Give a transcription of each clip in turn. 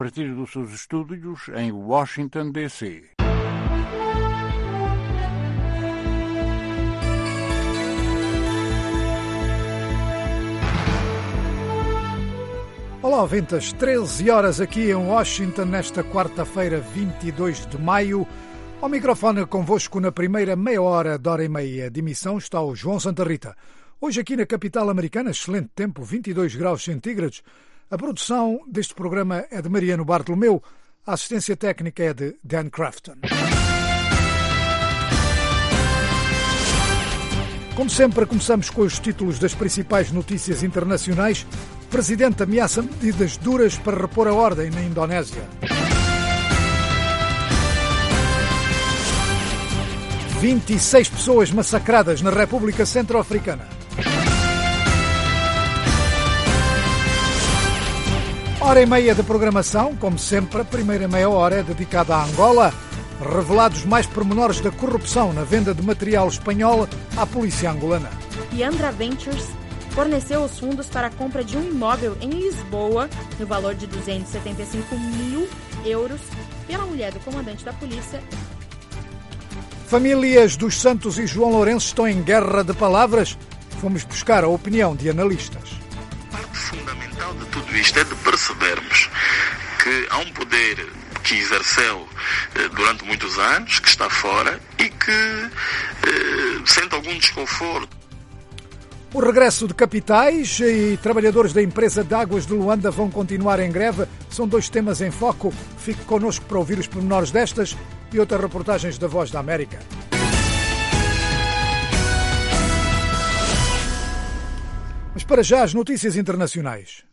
A partir dos seus estúdios em Washington, D.C. Olá, ouvintes, 13 horas aqui em Washington, nesta quarta-feira, 22 de maio. Ao microfone convosco na primeira meia hora de hora e meia de emissão está o João Santa Rita. Hoje aqui na capital americana, excelente tempo, 22 graus centígrados. A produção deste programa é de Mariano Bartolomeu, a assistência técnica é de Dan Crafton. Como sempre, começamos com os títulos das principais notícias internacionais. O Presidente ameaça medidas duras para repor a ordem na Indonésia. 26 pessoas massacradas na República Centro-Africana. Hora e meia de programação, como sempre, a primeira meia hora é dedicada à Angola. Revelados mais pormenores da corrupção na venda de material espanhol à polícia angolana. E Andra Ventures forneceu os fundos para a compra de um imóvel em Lisboa, no valor de 275 mil euros, pela mulher do comandante da polícia. Famílias dos Santos e João Lourenço estão em guerra de palavras. Fomos buscar a opinião de analistas. Parte fundamental de tudo isto é de percebermos que há um poder que exerceu durante muitos anos, que está fora e que sente algum desconforto. O regresso de capitais e trabalhadores da empresa de águas de Luanda vão continuar em greve. São dois temas em foco. Fique connosco para ouvir os pormenores destas e outras reportagens da Voz da América. Mas para já as notícias internacionais.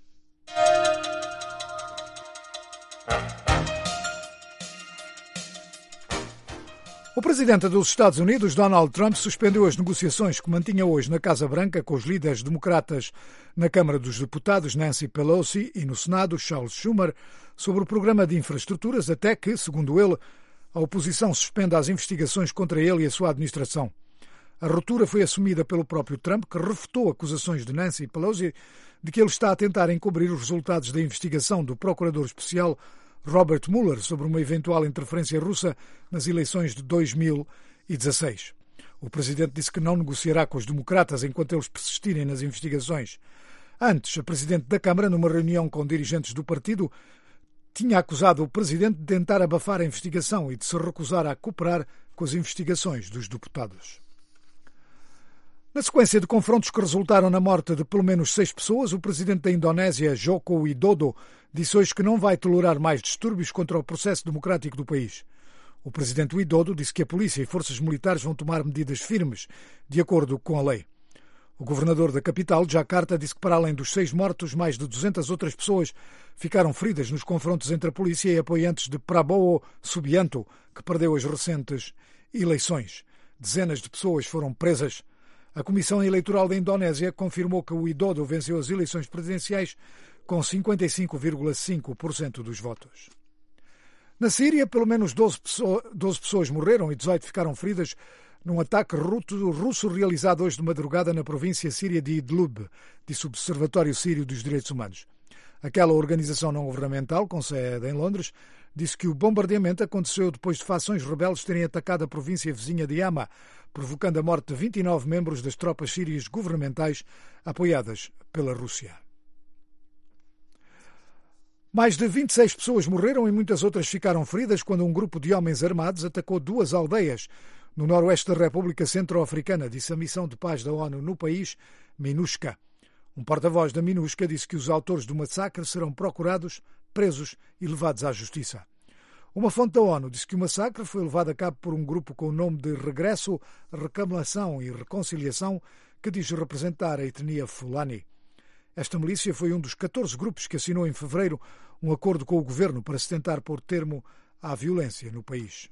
O presidente dos Estados Unidos, Donald Trump, suspendeu as negociações que mantinha hoje na Casa Branca com os líderes democratas na Câmara dos Deputados, Nancy Pelosi, e no Senado, Charles Schumer, sobre o programa de infraestruturas, até que, segundo ele, a oposição suspenda as investigações contra ele e a sua administração. A ruptura foi assumida pelo próprio Trump, que refutou acusações de Nancy Pelosi de que ele está a tentar encobrir os resultados da investigação do procurador especial Robert Mueller sobre uma eventual interferência russa nas eleições de 2016. O presidente disse que não negociará com os democratas enquanto eles persistirem nas investigações. Antes, a presidente da Câmara, numa reunião com dirigentes do partido, tinha acusado o presidente de tentar abafar a investigação e de se recusar a cooperar com as investigações dos deputados. Na sequência de confrontos que resultaram na morte de pelo menos 6 pessoas, o presidente da Indonésia, Joko Widodo, disse hoje que não vai tolerar mais distúrbios contra o processo democrático do país. O presidente Widodo disse que a polícia e forças militares vão tomar medidas firmes, de acordo com a lei. O governador da capital, Jakarta, disse que para além dos 6 mortos, mais de 200 outras pessoas ficaram feridas nos confrontos entre a polícia e apoiantes de Prabowo Subianto, que perdeu as recentes eleições. Dezenas de pessoas foram presas. A Comissão Eleitoral da Indonésia confirmou que o Widodo venceu as eleições presidenciais com 55,5% dos votos. Na Síria, pelo menos 12 pessoas morreram e 18 ficaram feridas num ataque russo realizado hoje de madrugada na província síria de Idlib, disse o Observatório Sírio dos Direitos Humanos. Aquela organização não governamental, com sede em Londres, disse que o bombardeamento aconteceu depois de fações rebeldes terem atacado a província vizinha de Hama, provocando a morte de 29 membros das tropas sírias governamentais apoiadas pela Rússia. Mais de 26 pessoas morreram e muitas outras ficaram feridas quando um grupo de homens armados atacou 2 aldeias no noroeste da República Centro-Africana, disse a missão de paz da ONU no país, MINUSCA. Um porta-voz da MINUSCA disse que os autores do massacre serão procurados, presos e levados à justiça. Uma fonte da ONU disse que o massacre foi levado a cabo por um grupo com o nome de Regresso, Reclamação e Reconciliação, que diz representar a etnia Fulani. Esta milícia foi um dos 14 grupos que assinou em fevereiro um acordo com o governo para se tentar pôr termo à violência no país.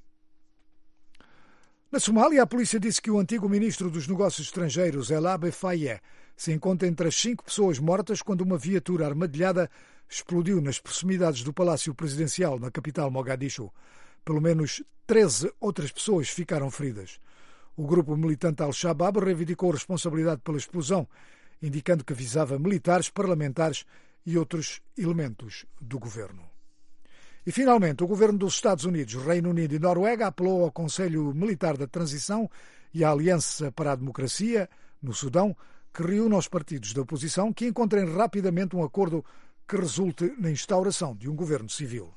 Na Somália, a polícia disse que o antigo ministro dos Negócios Estrangeiros, El Abe Faye, se encontra entre as 5 pessoas mortas quando uma viatura armadilhada explodiu nas proximidades do Palácio Presidencial, na capital Mogadishu. Pelo menos 13 outras pessoas ficaram feridas. O grupo militante Al-Shabaab reivindicou responsabilidade pela explosão, indicando que visava militares, parlamentares e outros elementos do governo. E, finalmente, o governo dos Estados Unidos, Reino Unido e Noruega apelou ao Conselho Militar da Transição e à Aliança para a Democracia, no Sudão, que reúne os partidos da oposição que encontrem rapidamente um acordo que resulte na instauração de um governo civil.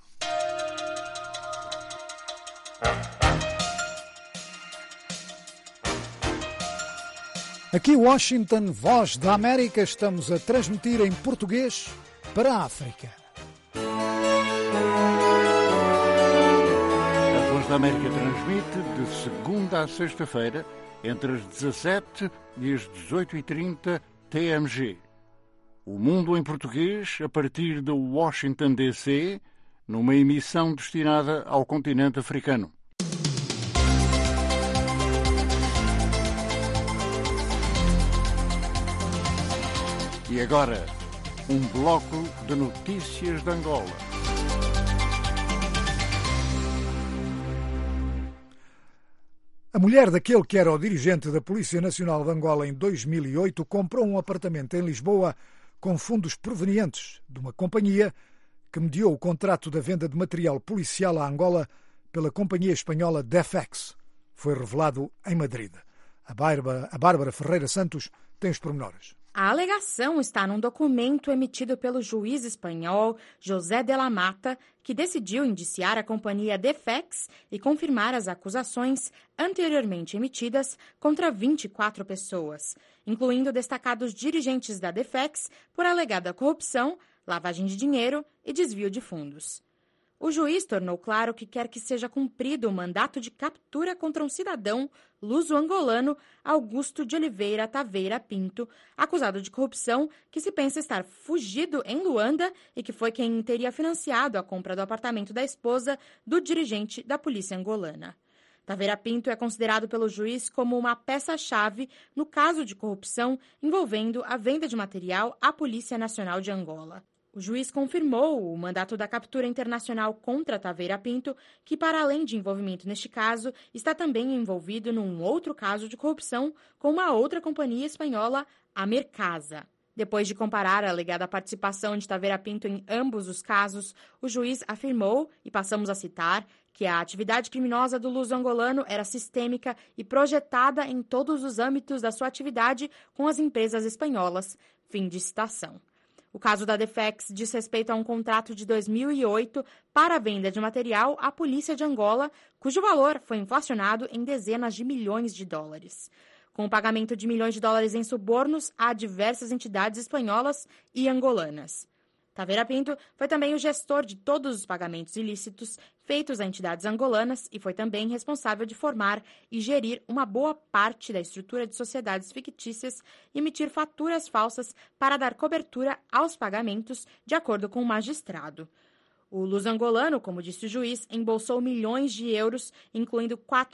Aqui Washington, Voz da América, estamos a transmitir em português para a África. A Voz da América transmite de segunda a sexta-feira, entre as 17 e as 18h30 TMG. O Mundo em Português, a partir de Washington, D.C., numa emissão destinada ao continente africano. E agora, um bloco de notícias de Angola. A mulher daquele que era o dirigente da Polícia Nacional de Angola em 2008 comprou um apartamento em Lisboa com fundos provenientes de uma companhia que mediou o contrato da venda de material policial à Angola pela companhia espanhola Defex. Foi revelado em Madrid. A Bárbara Ferreira Santos tem os pormenores. A alegação está num documento emitido pelo juiz espanhol José de la Mata, que decidiu indiciar a companhia Defex e confirmar as acusações anteriormente emitidas contra 24 pessoas, incluindo destacados dirigentes da Defex por alegada corrupção, lavagem de dinheiro e desvio de fundos. O juiz tornou claro que quer que seja cumprido o mandato de captura contra um cidadão luso-angolano, Augusto de Oliveira Taveira Pinto, acusado de corrupção, que se pensa estar fugido em Luanda e que foi quem teria financiado a compra do apartamento da esposa do dirigente da polícia angolana. Taveira Pinto é considerado pelo juiz como uma peça-chave no caso de corrupção envolvendo a venda de material à Polícia Nacional de Angola. O juiz confirmou o mandato da captura internacional contra Taveira Pinto, que, para além de envolvimento neste caso, está também envolvido num outro caso de corrupção com uma outra companhia espanhola, a Mercasa. Depois de comparar a alegada participação de Taveira Pinto em ambos os casos, o juiz afirmou, e passamos a citar, que a atividade criminosa do luso-angolano era sistêmica e projetada em todos os âmbitos da sua atividade com as empresas espanholas. Fim de citação. O caso da Defex diz respeito a um contrato de 2008 para a venda de material à polícia de Angola, cujo valor foi inflacionado em dezenas de milhões de dólares. Com o pagamento de milhões de dólares em subornos a diversas entidades espanholas e angolanas. Taveira Pinto foi também o gestor de todos os pagamentos ilícitos feitos a entidades angolanas e foi também responsável de formar e gerir uma boa parte da estrutura de sociedades fictícias e emitir faturas falsas para dar cobertura aos pagamentos, de acordo com o magistrado. O luso-angolano, como disse o juiz, embolsou milhões de euros, incluindo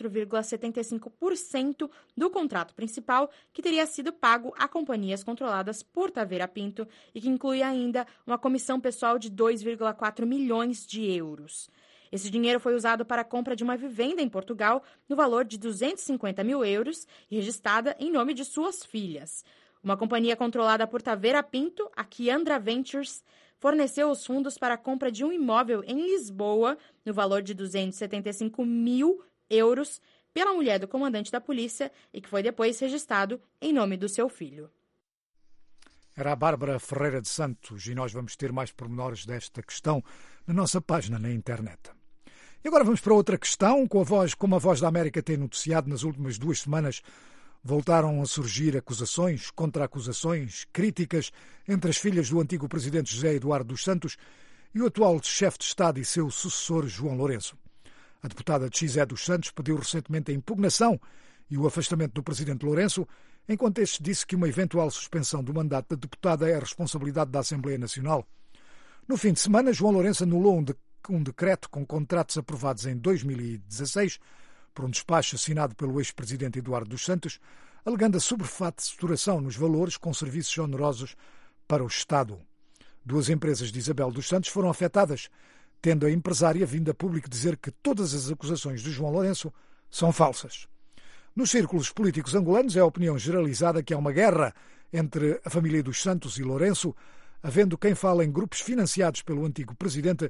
4,75% do contrato principal, que teria sido pago a companhias controladas por Taveira Pinto e que inclui ainda uma comissão pessoal de 2,4 milhões de euros. Esse dinheiro foi usado para a compra de uma vivenda em Portugal no valor de 250 mil euros e registrada em nome de suas filhas. Uma companhia controlada por Taveira Pinto, a Kiandra Ventures, forneceu os fundos para a compra de um imóvel em Lisboa, no valor de 275 mil euros, pela mulher do comandante da polícia e que foi depois registrado em nome do seu filho. Era a Bárbara Ferreira de Santos e nós vamos ter mais pormenores desta questão na nossa página na internet. E agora vamos para outra questão. Como a Voz da América tem noticiado nas últimas 2 semanas, voltaram a surgir acusações, contra-acusações, críticas entre as filhas do antigo presidente José Eduardo dos Santos e o atual chefe de Estado e seu sucessor João Lourenço. A deputada de José dos Santos pediu recentemente a impugnação e o afastamento do presidente Lourenço, enquanto este disse que uma eventual suspensão do mandato da deputada é a responsabilidade da Assembleia Nacional. No fim de semana, João Lourenço anulou um decreto com contratos aprovados em 2016 por um despacho assinado pelo ex-presidente Eduardo dos Santos, alegando a sobrefaturação nos valores com serviços onerosos para o Estado. 2 empresas de Isabel dos Santos foram afetadas, tendo a empresária vindo a público dizer que todas as acusações de João Lourenço são falsas. Nos círculos políticos angolanos é a opinião generalizada que há uma guerra entre a família dos Santos e Lourenço, havendo quem fala em grupos financiados pelo antigo presidente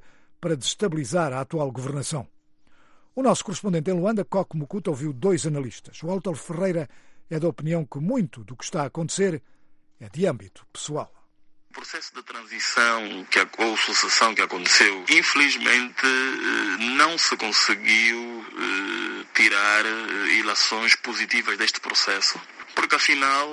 para desestabilizar a atual governação. O nosso correspondente em Luanda, Coco Mukuta, ouviu 2 analistas. O Walter Ferreira é da opinião que muito do que está a acontecer é de âmbito pessoal. O processo de transição ou sucessão que aconteceu, infelizmente, não se conseguiu tirar ilações positivas deste processo, porque afinal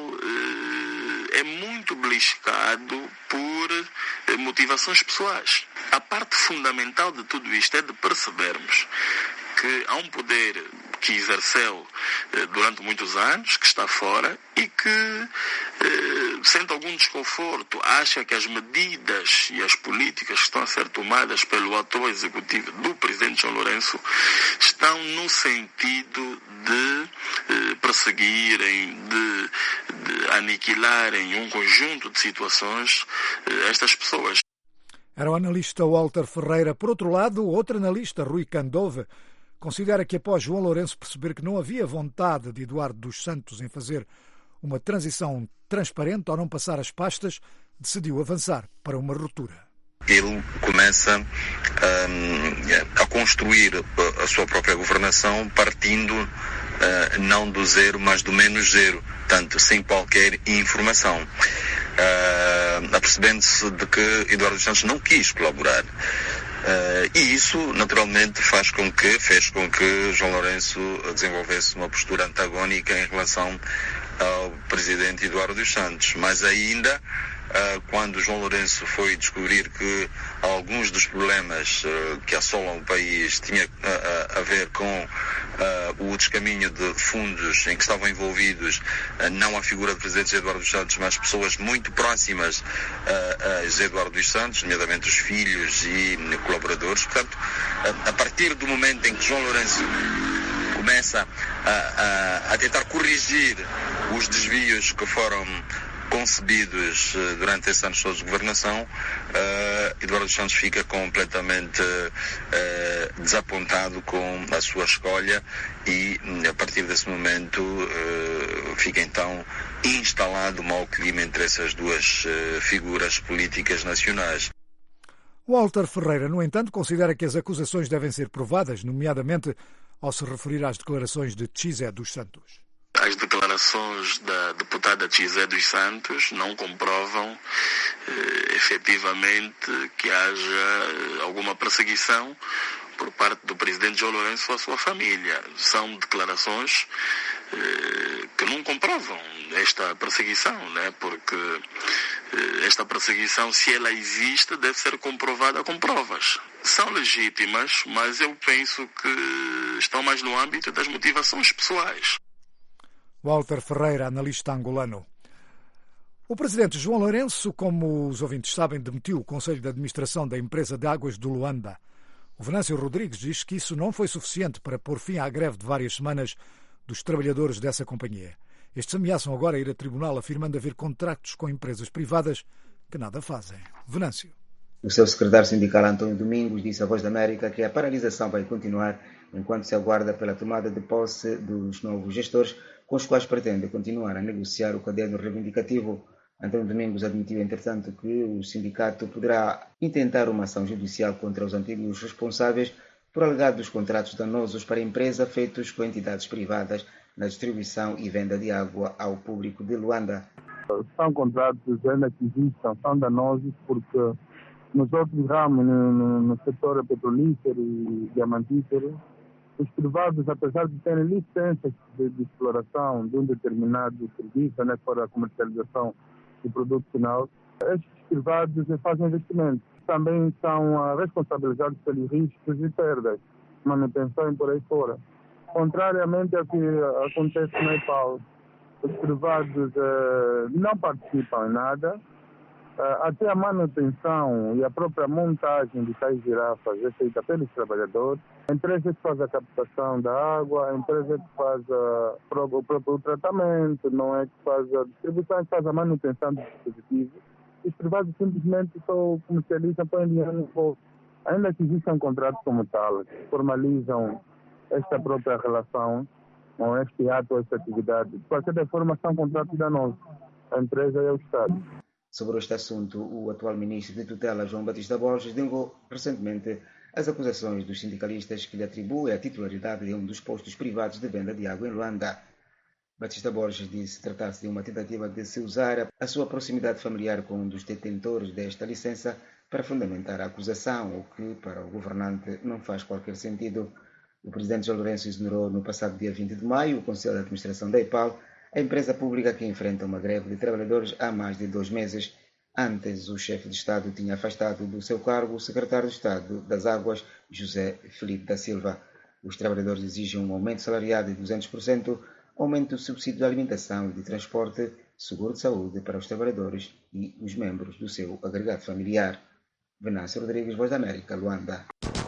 é muito beliscado por motivações pessoais. A parte fundamental de tudo isto é de percebermos que há um poder que exerceu durante muitos anos, que está fora e que sente algum desconforto, acha que as medidas e as políticas que estão a ser tomadas pelo atual executivo do presidente João Lourenço estão no sentido de perseguirem, de aniquilarem um conjunto de situações estas pessoas. Era o analista Walter Ferreira. Por outro lado, outro analista, Rui Candove, considera que após João Lourenço perceber que não havia vontade de Eduardo dos Santos em fazer uma transição transparente ou não passar as pastas, decidiu avançar para uma ruptura. Ele começa a construir a sua própria governação partindo não do zero, mas do menos zero, tanto sem qualquer informação. Apercebendo-se de que Eduardo dos Santos não quis colaborar. E isso, naturalmente, fez com que João Lourenço desenvolvesse uma postura antagónica em relação ao presidente Eduardo dos Santos. Mas ainda, quando João Lourenço foi descobrir que alguns dos problemas que assolam o país tinha a ver com o descaminho de fundos em que estavam envolvidos não a figura do presidente José Eduardo dos Santos, mas pessoas muito próximas a José Eduardo dos Santos, nomeadamente os filhos e colaboradores. Portanto, a partir do momento em que João Lourenço começa a tentar corrigir os desvios que foram concebidos durante esses anos todos de governação, Eduardo dos Santos fica completamente desapontado com a sua escolha e, a partir desse momento, fica então instalado um mau clima entre essas duas figuras políticas nacionais. Walter Ferreira, no entanto, considera que as acusações devem ser provadas, nomeadamente ao se referir às declarações de José dos Santos. As declarações da deputada José dos Santos não comprovam efetivamente que haja alguma perseguição por parte do presidente João Lourenço ou a sua família. São declarações que não comprovam esta perseguição, né? Porque esta perseguição, se ela existe, deve ser comprovada com provas. São legítimas, mas eu penso que estão mais no âmbito das motivações pessoais. Walter Ferreira, analista angolano. O presidente João Lourenço, como os ouvintes sabem, demitiu o Conselho de Administração da Empresa de Águas do Luanda. O Venâncio Rodrigues diz que isso não foi suficiente para pôr fim à greve de várias semanas dos trabalhadores dessa companhia. Estes ameaçam agora ir a tribunal afirmando haver contratos com empresas privadas que nada fazem. Venâncio. O seu secretário sindical António Domingos disse à Voz da América que a paralisação vai continuar enquanto se aguarda pela tomada de posse dos novos gestores, com os quais pretende continuar a negociar o caderno reivindicativo. António Domingos admitiu, entretanto, que o sindicato poderá intentar uma ação judicial contra os antigos responsáveis por alegados contratos danosos para a empresa feitos com entidades privadas na distribuição e venda de água ao público de Luanda. São contratos ainda que existam, são danosos porque nos outros ramos, no setor petrolífero e diamantífero, os privados, apesar de terem licenças de exploração de um determinado serviço, né, para a comercialização do produto final, estes privados fazem investimentos. Também são responsabilizados pelos riscos e perdas, manutenção e por aí fora. Contrariamente ao que acontece na EPAL, os privados não participam em nada, até a manutenção e a própria montagem de tais girafas é feita pelos trabalhadores. A empresa que faz a captação da água, a empresa que faz o próprio tratamento, não é que faz a distribuição, que faz a manutenção dos dispositivos. Os privados simplesmente só comercializam, põem dinheiro no bolso. Ainda que existam contratos como tal, que formalizam esta própria relação, ou este ato, esta atividade. De qualquer forma, são contratos danosos. A empresa é o Estado. Sobre este assunto, o atual ministro de tutela, João Batista Borges, negou recentemente as acusações dos sindicalistas que lhe atribuem a titularidade de um dos postos privados de venda de água em Luanda. Batista Borges disse tratar-se de uma tentativa de se usar a sua proximidade familiar com um dos detentores desta licença para fundamentar a acusação, o que, para o governante, não faz qualquer sentido. O presidente João Lourenço exonerou no passado dia 20 de maio o Conselho de Administração da EPAL, a empresa pública que enfrenta uma greve de trabalhadores há mais de 2 meses. Antes, o chefe de Estado tinha afastado do seu cargo o secretário de Estado das Águas, José Felipe da Silva. Os trabalhadores exigem um aumento salarial de 200%, aumento do subsídio de alimentação e de transporte, seguro de saúde para os trabalhadores e os membros do seu agregado familiar. Venâncio Rodrigues, Voz da América, Luanda.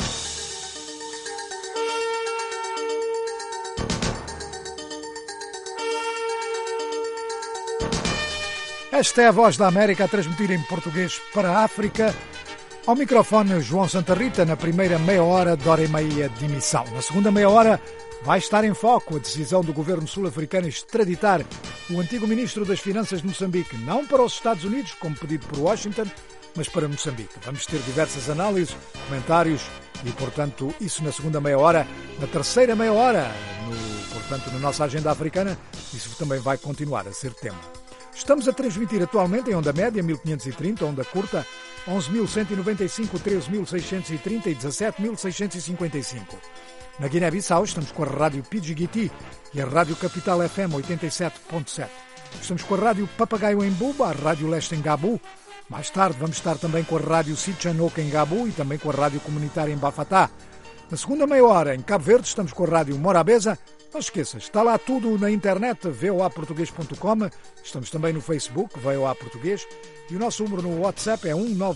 Esta é a Voz da América a transmitir em português para a África. Ao microfone, João Santa Rita, na primeira meia hora de hora e meia de emissão. Na segunda meia hora vai estar em foco a decisão do governo sul-africano extraditar o antigo ministro das Finanças de Moçambique, não para os Estados Unidos, como pedido por Washington, mas para Moçambique. Vamos ter diversas análises, comentários e, portanto, isso na segunda meia hora. Na terceira meia hora, na nossa agenda africana, isso também vai continuar a ser tema. Estamos a transmitir atualmente em onda média 1530, onda curta 11.195, 13.630 e 17.655. Na Guiné-Bissau estamos com a Rádio Pidgiguiti e a Rádio Capital FM 87.7. Estamos com a Rádio Papagaio em Buba, a Rádio Leste em Gabu. Mais tarde vamos estar também com a Rádio Sitchanoka em Gabu e também com a Rádio Comunitária em Bafatá. Na segunda meia hora, em Cabo Verde, estamos com a Rádio Morabeza. Não esqueças, está lá tudo na internet, voaportuguês.com. Estamos também no Facebook, VOA Português. E o nosso número no WhatsApp é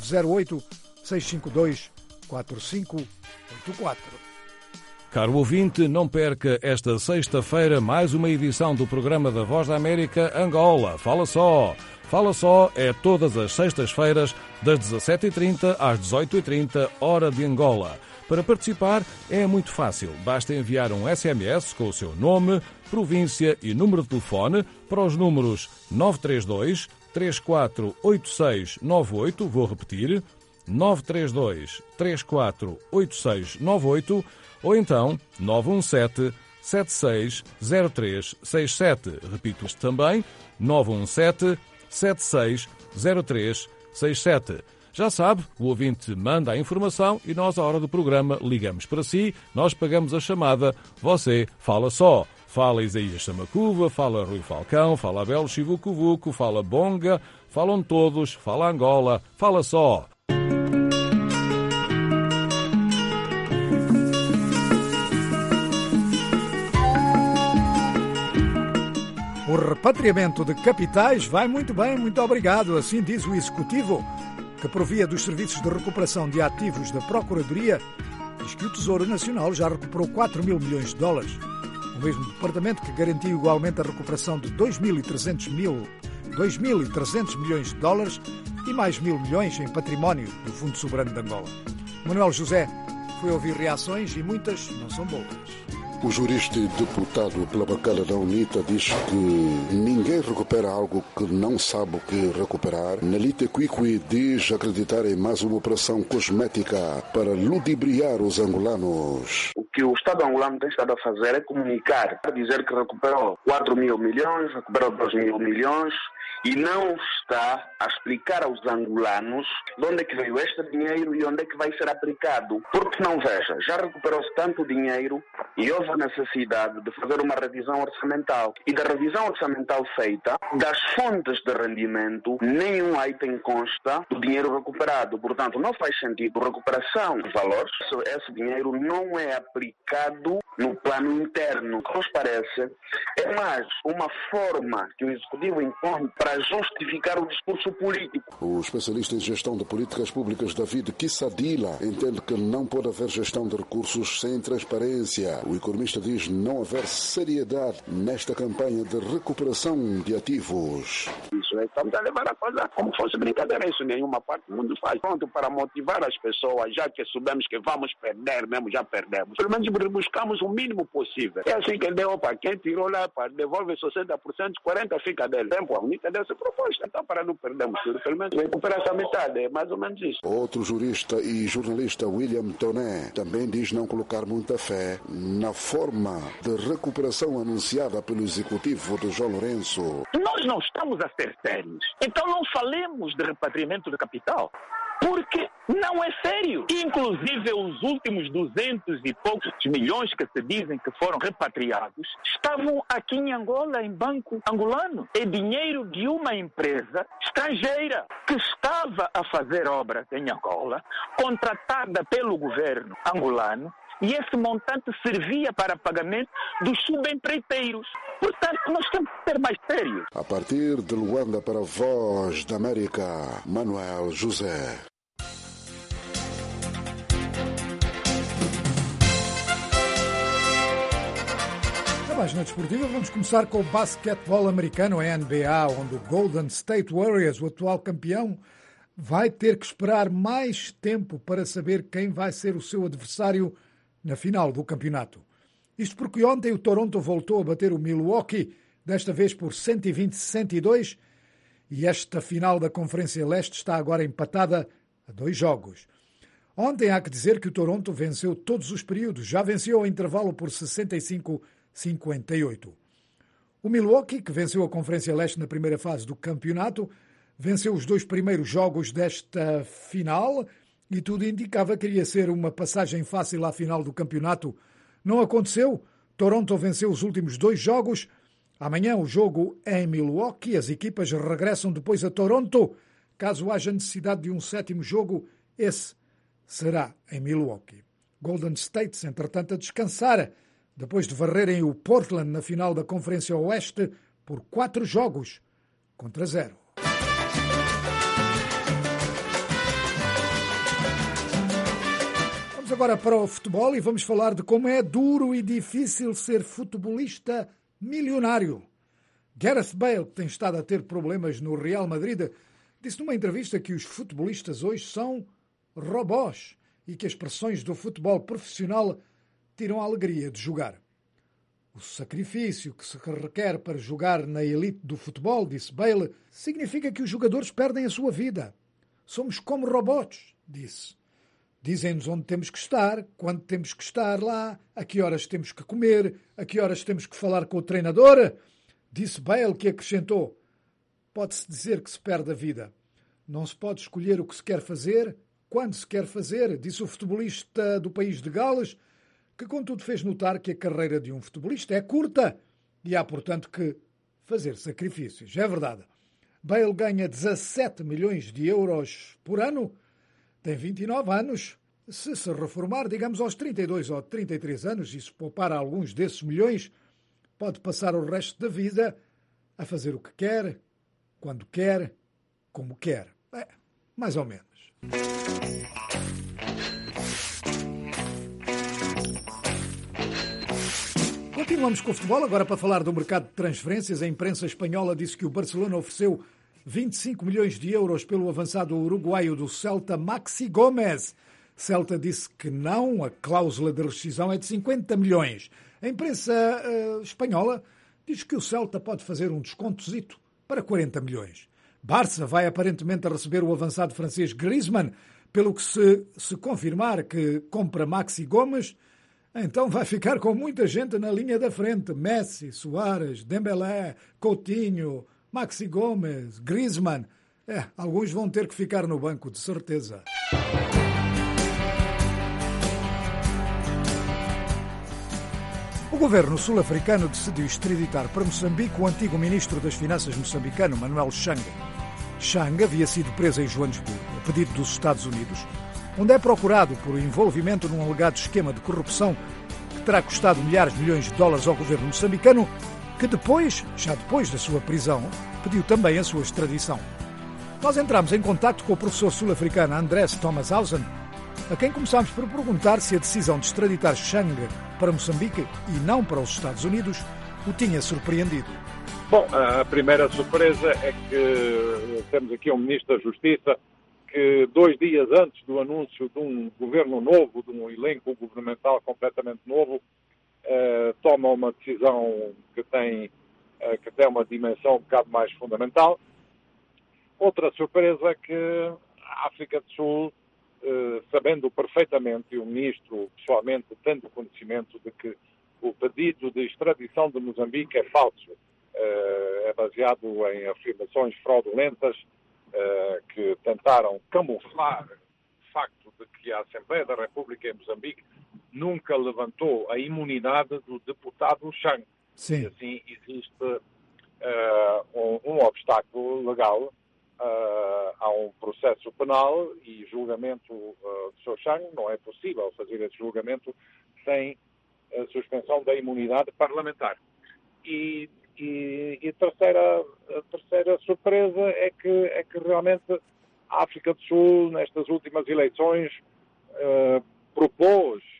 1908-652-4584. Caro ouvinte, não perca esta sexta-feira mais uma edição do programa da Voz da América Angola. Fala Só! Fala Só é todas as sextas-feiras, das 17h30 às 18h30, hora de Angola. Para participar é muito fácil. Basta enviar um SMS com o seu nome, província e número de telefone para os números 932 348698, vou repetir, 932 348698, ou então 917 760367. Repito isto também, 917 760367. Já sabe, o ouvinte manda a informação e nós, à hora do programa, ligamos para si, nós pagamos a chamada, você fala só. Fala Isaías Samacuva, fala Rui Falcão, fala Abel Chivucuvuco, fala Bonga, falam todos, fala Angola, fala só. O repatriamento de capitais vai muito bem, muito obrigado, assim diz o Executivo, que provia dos serviços de recuperação de ativos da Procuradoria, diz que o Tesouro Nacional já recuperou 4 mil milhões de dólares. O mesmo departamento que garantiu igualmente a recuperação de 2.300 milhões de dólares e mais 1.000 milhões em património do Fundo Soberano de Angola. Manuel José foi ouvir reações e muitas não são boas. O jurista e deputado pela bancada da UNITA diz que ninguém recupera algo que não sabe o que recuperar. Nelite Kwikwi diz acreditar em mais uma operação cosmética para ludibriar os angolanos. O que o Estado angolano tem estado a fazer é comunicar, dizer que recuperou 4 mil milhões, recuperou 2 mil milhões, e não está a explicar aos angolanos de onde é que veio este dinheiro e onde é que vai ser aplicado. Porque não, veja, já recuperou-se tanto dinheiro e houve a necessidade de fazer uma revisão orçamental. E da revisão orçamental feita, das fontes de rendimento, nenhum item consta do dinheiro recuperado. Portanto, não faz sentido recuperação de valores. Esse dinheiro não é aplicado no plano interno. O que nos parece é mais uma forma que o Executivo impõe para justificar o discurso político. O especialista em gestão de políticas públicas David Kissadila entende que não pode haver gestão de recursos sem transparência. O economista diz não haver seriedade nesta campanha de recuperação de ativos. Isso, estamos a levar a coisa como fosse brincadeira, isso nenhuma parte do mundo faz. Pronto, para motivar as pessoas, já que soubemos que vamos perder, mesmo já perdemos, pelo menos buscamos o mínimo possível. É assim que deu, para quem tirou lá, devolve 60%, 40% fica dele. Tempo, a única dessa proposta. Então, para não perdermos tudo, pelo menos recuperar essa metade, é mais ou menos isso. Outro jurista e jornalista, William Toné, também diz não colocar muita fé na forma de recuperação anunciada pelo executivo de João Lourenço. Nós não estamos a ser sérios. Então não falemos de repatriamento de capital, porque não é sério. Inclusive, os últimos 200 e poucos milhões que se dizem que foram repatriados estavam aqui em Angola, em banco angolano. É dinheiro de uma empresa estrangeira que estava a fazer obras em Angola, contratada pelo governo angolano, e esse montante servia para pagamento dos subempreiteiros. Portanto, nós temos que ser mais sérios. A partir de Luanda para a Voz da América, Manuel José. Na página desportiva, vamos começar com o basquetebol americano, a NBA, onde o Golden State Warriors, o atual campeão, vai ter que esperar mais tempo para saber quem vai ser o seu adversário na final do campeonato. Isto porque ontem o Toronto voltou a bater o Milwaukee, desta vez por 120-102, e esta final da Conferência Leste está agora empatada a 2 jogos. Ontem há que dizer que o Toronto venceu todos os períodos, já venceu ao intervalo por 65-58. O Milwaukee, que venceu a Conferência Leste na primeira fase do campeonato, venceu os 2 primeiros jogos desta final e tudo indicava que iria ser uma passagem fácil à final do campeonato. Não aconteceu. Toronto venceu os últimos 2 jogos. Amanhã o jogo é em Milwaukee. As equipas regressam depois a Toronto. Caso haja necessidade de um 7º jogo, esse será em Milwaukee. Golden State, entretanto, a descansar, depois de varrerem o Portland na final da Conferência Oeste por 4-0. Agora para o futebol e vamos falar de como é duro e difícil ser futebolista milionário. Gareth Bale, que tem estado a ter problemas no Real Madrid, disse numa entrevista que os futebolistas hoje são robôs e que as pressões do futebol profissional tiram a alegria de jogar. O sacrifício que se requer para jogar na elite do futebol, disse Bale, significa que os jogadores perdem a sua vida. Somos como robôs, disse. Dizem-nos onde temos que estar, quando temos que estar lá, a que horas temos que comer, a que horas temos que falar com o treinador. Disse Bale, que acrescentou: pode-se dizer que se perde a vida. Não se pode escolher o que se quer fazer, quando se quer fazer, disse o futebolista do país de Gales, que contudo fez notar que a carreira de um futebolista é curta e há, portanto, que fazer sacrifícios. É verdade. Bale ganha 17 milhões de euros por ano. Tem 29 anos. Se reformar, digamos, aos 32 ou 33 anos, e se poupar alguns desses milhões, pode passar o resto da vida a fazer o que quer, quando quer, como quer. Mais ou menos. Continuamos com o futebol, agora para falar do mercado de transferências. A imprensa espanhola disse que o Barcelona ofereceu 25 milhões de euros pelo avançado uruguaio do Celta, Maxi Gómez. Celta disse que não, a cláusula de rescisão é de 50 milhões. A imprensa espanhola diz que o Celta pode fazer um descontozito para 40 milhões. Barça vai aparentemente a receber o avançado francês Griezmann, pelo que se confirmar que compra Maxi Gómez, então vai ficar com muita gente na linha da frente. Messi, Suárez, Dembélé, Coutinho, Maxi Gómez, Griezmann. Alguns vão ter que ficar no banco, de certeza. O governo sul-africano decidiu extraditar para Moçambique o antigo ministro das Finanças moçambicano, Manuel Chang. Chang havia sido preso em Joanesburgo, a pedido dos Estados Unidos, onde é procurado por envolvimento num alegado esquema de corrupção que terá custado milhares de milhões de dólares ao governo moçambicano, que já depois da sua prisão, pediu também a sua extradição. Nós entramos em contacto com o professor sul-africano Andrés Thomashausen, a quem começámos por perguntar se a decisão de extraditar Chang para Moçambique e não para os Estados Unidos, o tinha surpreendido. Bom, a primeira surpresa é que temos aqui um Ministro da Justiça que 2 dias antes do anúncio de um governo novo, de um elenco governamental completamente novo, toma uma decisão que tem uma dimensão um bocado mais fundamental. Outra surpresa é que a África do Sul, sabendo perfeitamente, e o Ministro pessoalmente tendo conhecimento de que o pedido de extradição de Moçambique é falso, é baseado em afirmações fraudulentas que tentaram camuflar o facto de que a Assembleia da República em Moçambique nunca levantou a imunidade do deputado Chang. Sim. E assim existe um obstáculo legal a um processo penal e julgamento do Sr. Chang. Não é possível fazer esse julgamento sem a suspensão da imunidade parlamentar. E a terceira surpresa é que realmente a África do Sul, nestas últimas eleições, propôs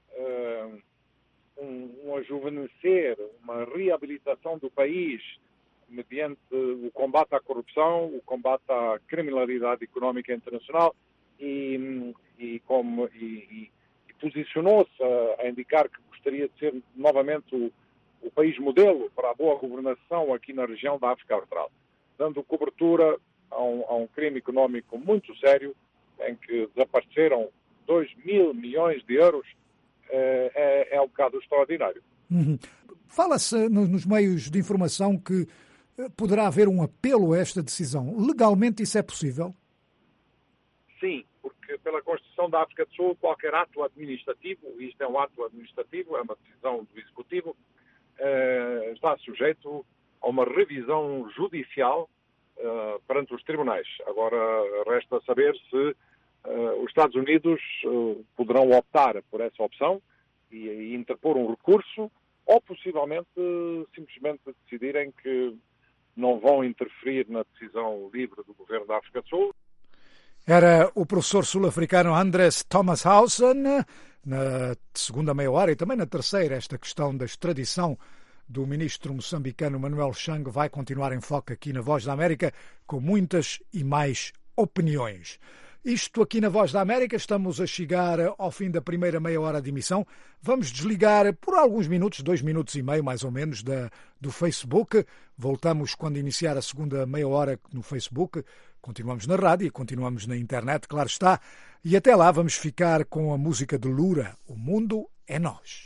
um ajuvenescer, uma reabilitação do país mediante o combate à corrupção, o combate à criminalidade económica internacional e posicionou-se a indicar que gostaria de ser novamente o país modelo para a boa governação aqui na região da África Austral, dando cobertura a um crime económico muito sério, em que desapareceram 2.000 milhões de euros, é um bocado extraordinário. Fala-se nos meios de informação que poderá haver um apelo a esta decisão. Legalmente isso é possível? Sim, porque pela Constituição da África do Sul, qualquer ato administrativo, e isto é um ato administrativo, é uma decisão do Executivo, está sujeito a uma revisão judicial perante os tribunais. Agora resta saber se os Estados Unidos poderão optar por essa opção e interpor um recurso, ou possivelmente simplesmente decidirem que não vão interferir na decisão livre do governo da África do Sul. Era o professor sul-africano Andres Thomashausen, na segunda meia hora e também na terceira. Esta questão da extradição do ministro moçambicano Manuel Chang vai continuar em foco aqui na Voz da América, com muitas e mais opiniões. Isto aqui na Voz da América, estamos a chegar ao fim da primeira meia hora de emissão. Vamos desligar por alguns minutos, 2 minutos e meio mais ou menos, do Facebook. Voltamos quando iniciar a segunda meia hora no Facebook. Continuamos na rádio e continuamos na internet, claro está. E até lá vamos ficar com a música de Lura, O Mundo é Nós.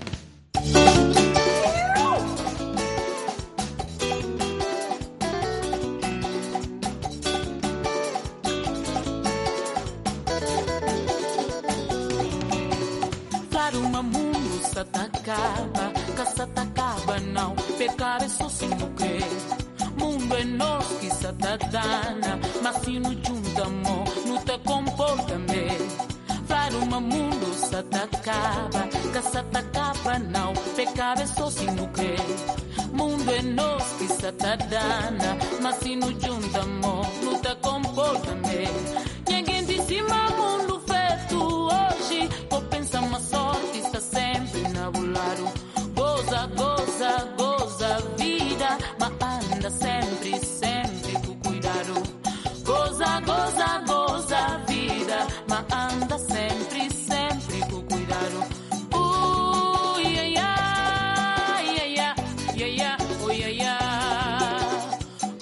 Acaba, caça acaba não, pecar é só se não crer. Mundo é nós que se dana, mas se não juntamos, não te comportamos. Para uma mundo se acaba, caça acaba não, pecar é só se não crer. Mundo é nós que se dana, mas se não juntamos, não te comportamos. Ninguém de cima mundo feito hoje, vou pensar uma sorte está sempre na bolaro. Goza, goza, goza a vida, mas anda sempre, sempre com cuidado. Goza, goza, goza a vida, mas anda sempre, sempre com cuidado. Yeah, yeah, yeah, yeah, yeah, yeah, oh yeah, yeah.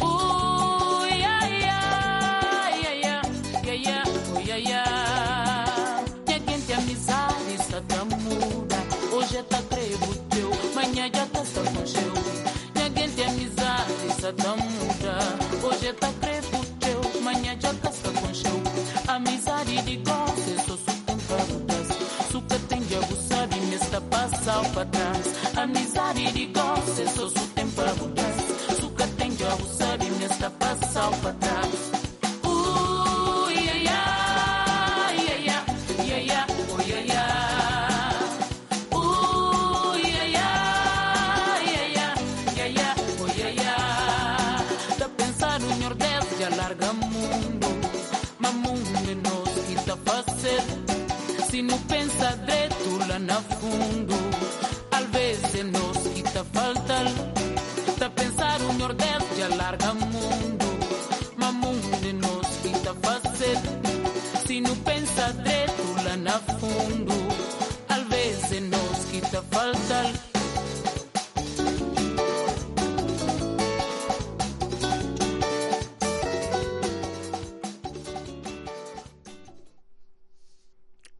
Yeah, yeah, yeah, yeah, yeah, yeah, oh yeah, yeah. Tem quem tem amizade, isso tá muda. Hoje tá crevo teu, amanhã já tá só com seu. Ninguém tem amizade, isso tá muda. Hoje tá crevo teu, amanhã já tá só com seu. Amizade de gosto, só sutem pra mudança. Suca tem de abusar e me está passando pra trás. Amizade de gosto, só sutem pra mudança. Suca tem de abusar e me está passando pra trás. Yeah, yeah, yeah, yeah, yeah, yeah, oh yeah, yeah. Yeah, yeah, yeah, yeah, yeah, yeah, oh yeah, yeah. Tá pensando no Nordeste, já larga mundo. Mas mundo é nós que tá fazendo. Se não pensa direito lá na fundo.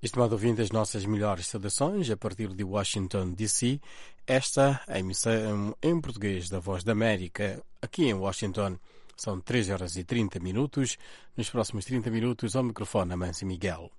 Estimado ouvinte, as nossas melhores saudações a partir de Washington, D.C. Esta é a emissão em português da Voz da América. Aqui em Washington são 3 horas e 30 minutos. Nos próximos 30 minutos, ao microfone, Amâncio Miguel.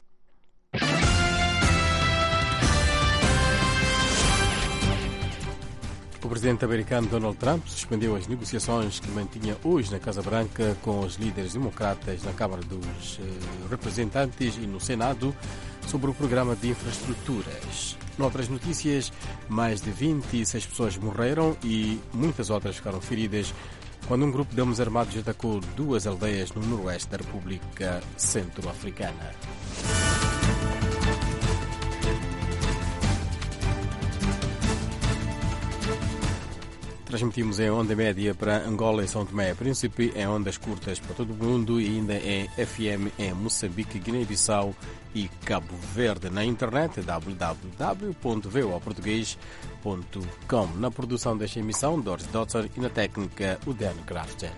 O presidente americano Donald Trump suspendeu as negociações que mantinha hoje na Casa Branca com os líderes democratas na Câmara dos Representantes e no Senado sobre o programa de infraestruturas. Noutras notícias, mais de 26 pessoas morreram e muitas outras ficaram feridas quando um grupo de homens armados atacou 2 aldeias no noroeste da República Centro-Africana. Transmitimos em onda média para Angola e São Tomé e Príncipe, em ondas curtas para todo o mundo e ainda em FM em Moçambique, Guiné-Bissau e Cabo Verde. Na internet, www.voaportugues.com. Na produção desta emissão, Doris Dotzer, e na técnica, o Dan Crafton.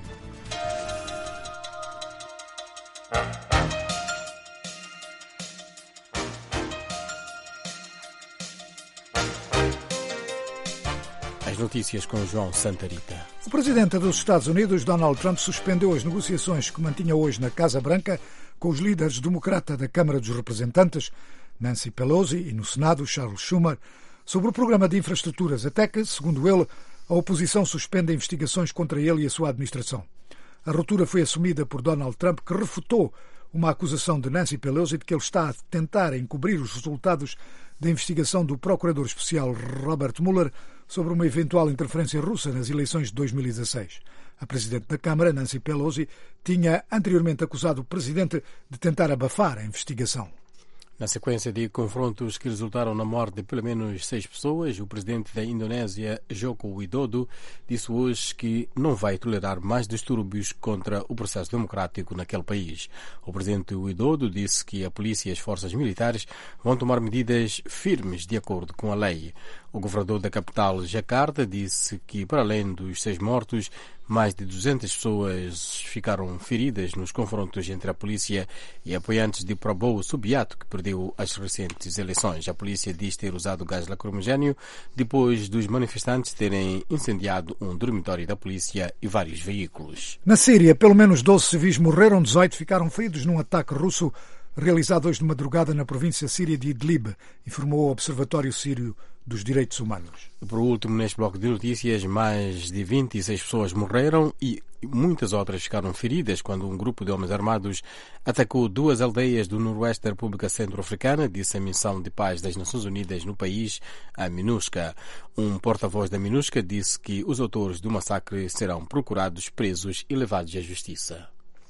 As notícias com João Santarita. O presidente dos Estados Unidos, Donald Trump, suspendeu as negociações que mantinha hoje na Casa Branca com os líderes democratas da Câmara dos Representantes, Nancy Pelosi, e no Senado, Charles Schumer, sobre o programa de infraestruturas, até que, segundo ele, a oposição suspende investigações contra ele e a sua administração. A ruptura foi assumida por Donald Trump, que refutou uma acusação de Nancy Pelosi de que ele está a tentar encobrir os resultados da investigação do procurador especial Robert Mueller sobre uma eventual interferência russa nas eleições de 2016. A presidente da Câmara, Nancy Pelosi, tinha anteriormente acusado o presidente de tentar abafar a investigação. Na sequência de confrontos que resultaram na morte de pelo menos 6 pessoas, o presidente da Indonésia, Joko Widodo, disse hoje que não vai tolerar mais distúrbios contra o processo democrático naquele país. O presidente Widodo disse que a polícia e as forças militares vão tomar medidas firmes de acordo com a lei. O governador da capital, Jakarta, disse que, para além dos 6 mortos, mais de 200 pessoas ficaram feridas nos confrontos entre a polícia e apoiantes de Prabowo Subianto, que perdeu as recentes eleições. A polícia diz ter usado gás lacrimogéneo depois dos manifestantes terem incendiado um dormitório da polícia e vários veículos. Na Síria, pelo menos 12 civis morreram, 18 ficaram feridos num ataque russo realizado hoje de madrugada na província síria de Idlib, informou o Observatório Sírio dos Direitos Humanos. Por último, neste bloco de notícias, mais de 26 pessoas morreram e muitas outras ficaram feridas quando um grupo de homens armados atacou 2 aldeias do noroeste da República Centro-Africana, disse a Missão de Paz das Nações Unidas no país, a MINUSCA. Um porta-voz da MINUSCA disse que os autores do massacre serão procurados, presos e levados à justiça.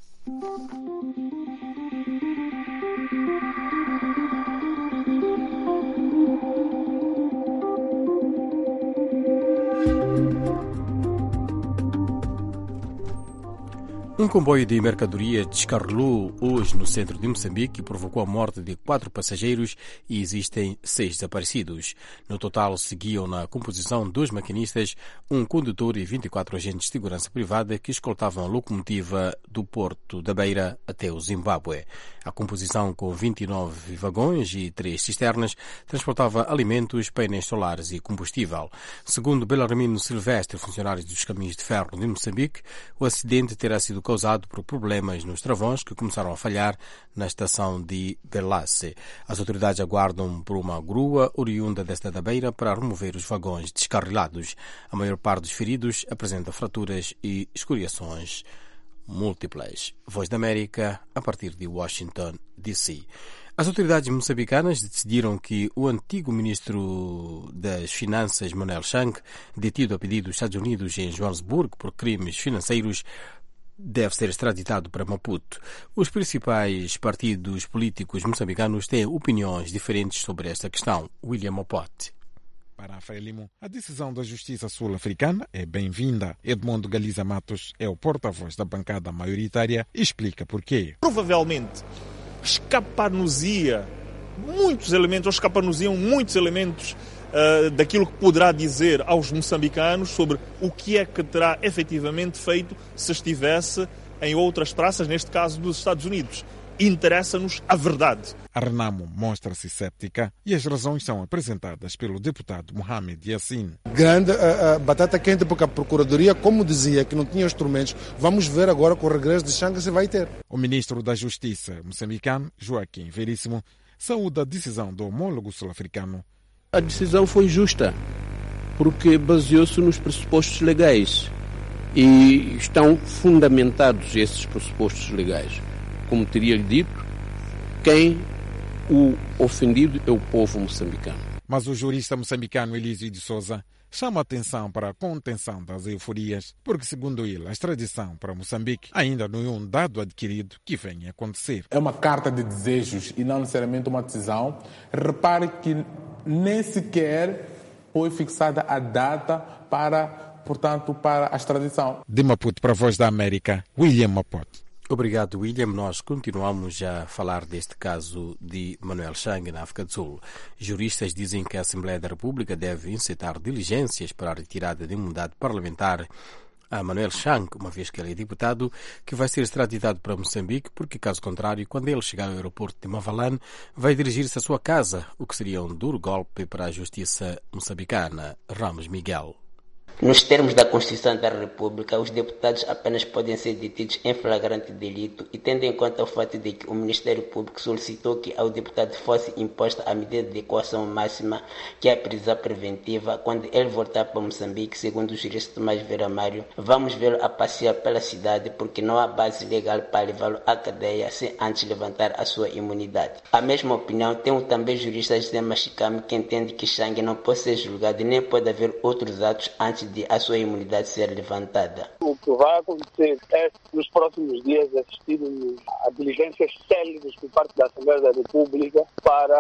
Um comboio de mercadoria descarrilou hoje no centro de Moçambique e provocou a morte de 4 passageiros e existem 6 desaparecidos. No total, seguiam na composição 2 maquinistas, um condutor e 24 agentes de segurança privada que escoltavam a locomotiva do Porto da Beira até o Zimbábue. A composição, com 29 vagões e 3 cisternas, transportava alimentos, painéis solares e combustível. Segundo Belarmino Silvestre, funcionário dos caminhos de ferro de Moçambique, o acidente terá sido causado por problemas nos travões que começaram a falhar na estação de Belace. As autoridades aguardam por uma grua oriunda desta da Beira para remover os vagões descarrilados. A maior parte dos feridos apresenta fraturas e escoriações múltiplas. Voz da América, a partir de Washington, D.C. As autoridades moçambicanas decidiram que o antigo ministro das Finanças, Manuel Chang, detido a pedido dos Estados Unidos em Joanesburgo por crimes financeiros, deve ser extraditado para Maputo. Os principais partidos políticos moçambicanos têm opiniões diferentes sobre esta questão. William Opote. Para a Frelimo, a decisão da Justiça Sul-Africana é bem-vinda. Edmundo Galiza Matos é o porta-voz da bancada maioritária e explica porquê. Provavelmente escapar-nos-iam muitos elementos daquilo que poderá dizer aos moçambicanos sobre o que é que terá efetivamente feito se estivesse em outras praças, neste caso dos Estados Unidos. Interessa-nos a verdade. A Renamo mostra-se céptica e as razões são apresentadas pelo deputado Mohamed Yassin. Grande batata quente, porque a Procuradoria, como dizia, que não tinha instrumentos, vamos ver agora com o regresso de Xanga se vai ter. O ministro da Justiça moçambicano, Joaquim Veríssimo, saúda a decisão do homólogo sul-africano. A decisão foi justa, porque baseou-se nos pressupostos legais e estão fundamentados esses pressupostos legais. Como teria dito, quem o ofendido é o povo moçambicano. Mas o jurista moçambicano Elísio de Souza chama a atenção para a contenção das euforias, porque, segundo ele, a extradição para Moçambique ainda não é um dado adquirido que venha a acontecer. É uma carta de desejos e não necessariamente uma decisão. Repare que nem sequer foi fixada a data para a extradição. De Maputo para a Voz da América, William Maputo. Obrigado, William. Nós continuamos a falar deste caso de Manuel Chang na África do Sul. Juristas dizem que a Assembleia da República deve incitar diligências para a retirada de imunidade parlamentar a Manuel Chang, uma vez que ele é deputado, que vai ser extraditado para Moçambique, porque, caso contrário, quando ele chegar ao aeroporto de Mavalane, vai dirigir-se à sua casa, o que seria um duro golpe para a justiça moçambicana. Ramos Miguel. Nos termos da Constituição da República, os deputados apenas podem ser detidos em flagrante delito e tendo em conta o fato de que o Ministério Público solicitou que ao deputado fosse imposta a medida de coação máxima, que é a prisão preventiva, quando ele voltar para Moçambique, segundo o jurista Tomás Vera Mário, vamos vê-lo a passear pela cidade porque não há base legal para levá-lo à cadeia sem antes levantar a sua imunidade. A mesma opinião tem o também jurista José Machicame, que entende que Chang não pode ser julgado e nem pode haver outros atos antes de a sua imunidade ser levantada. O que vai acontecer é, nos próximos dias, assistirmos a diligências céleres por parte da Assembleia da República para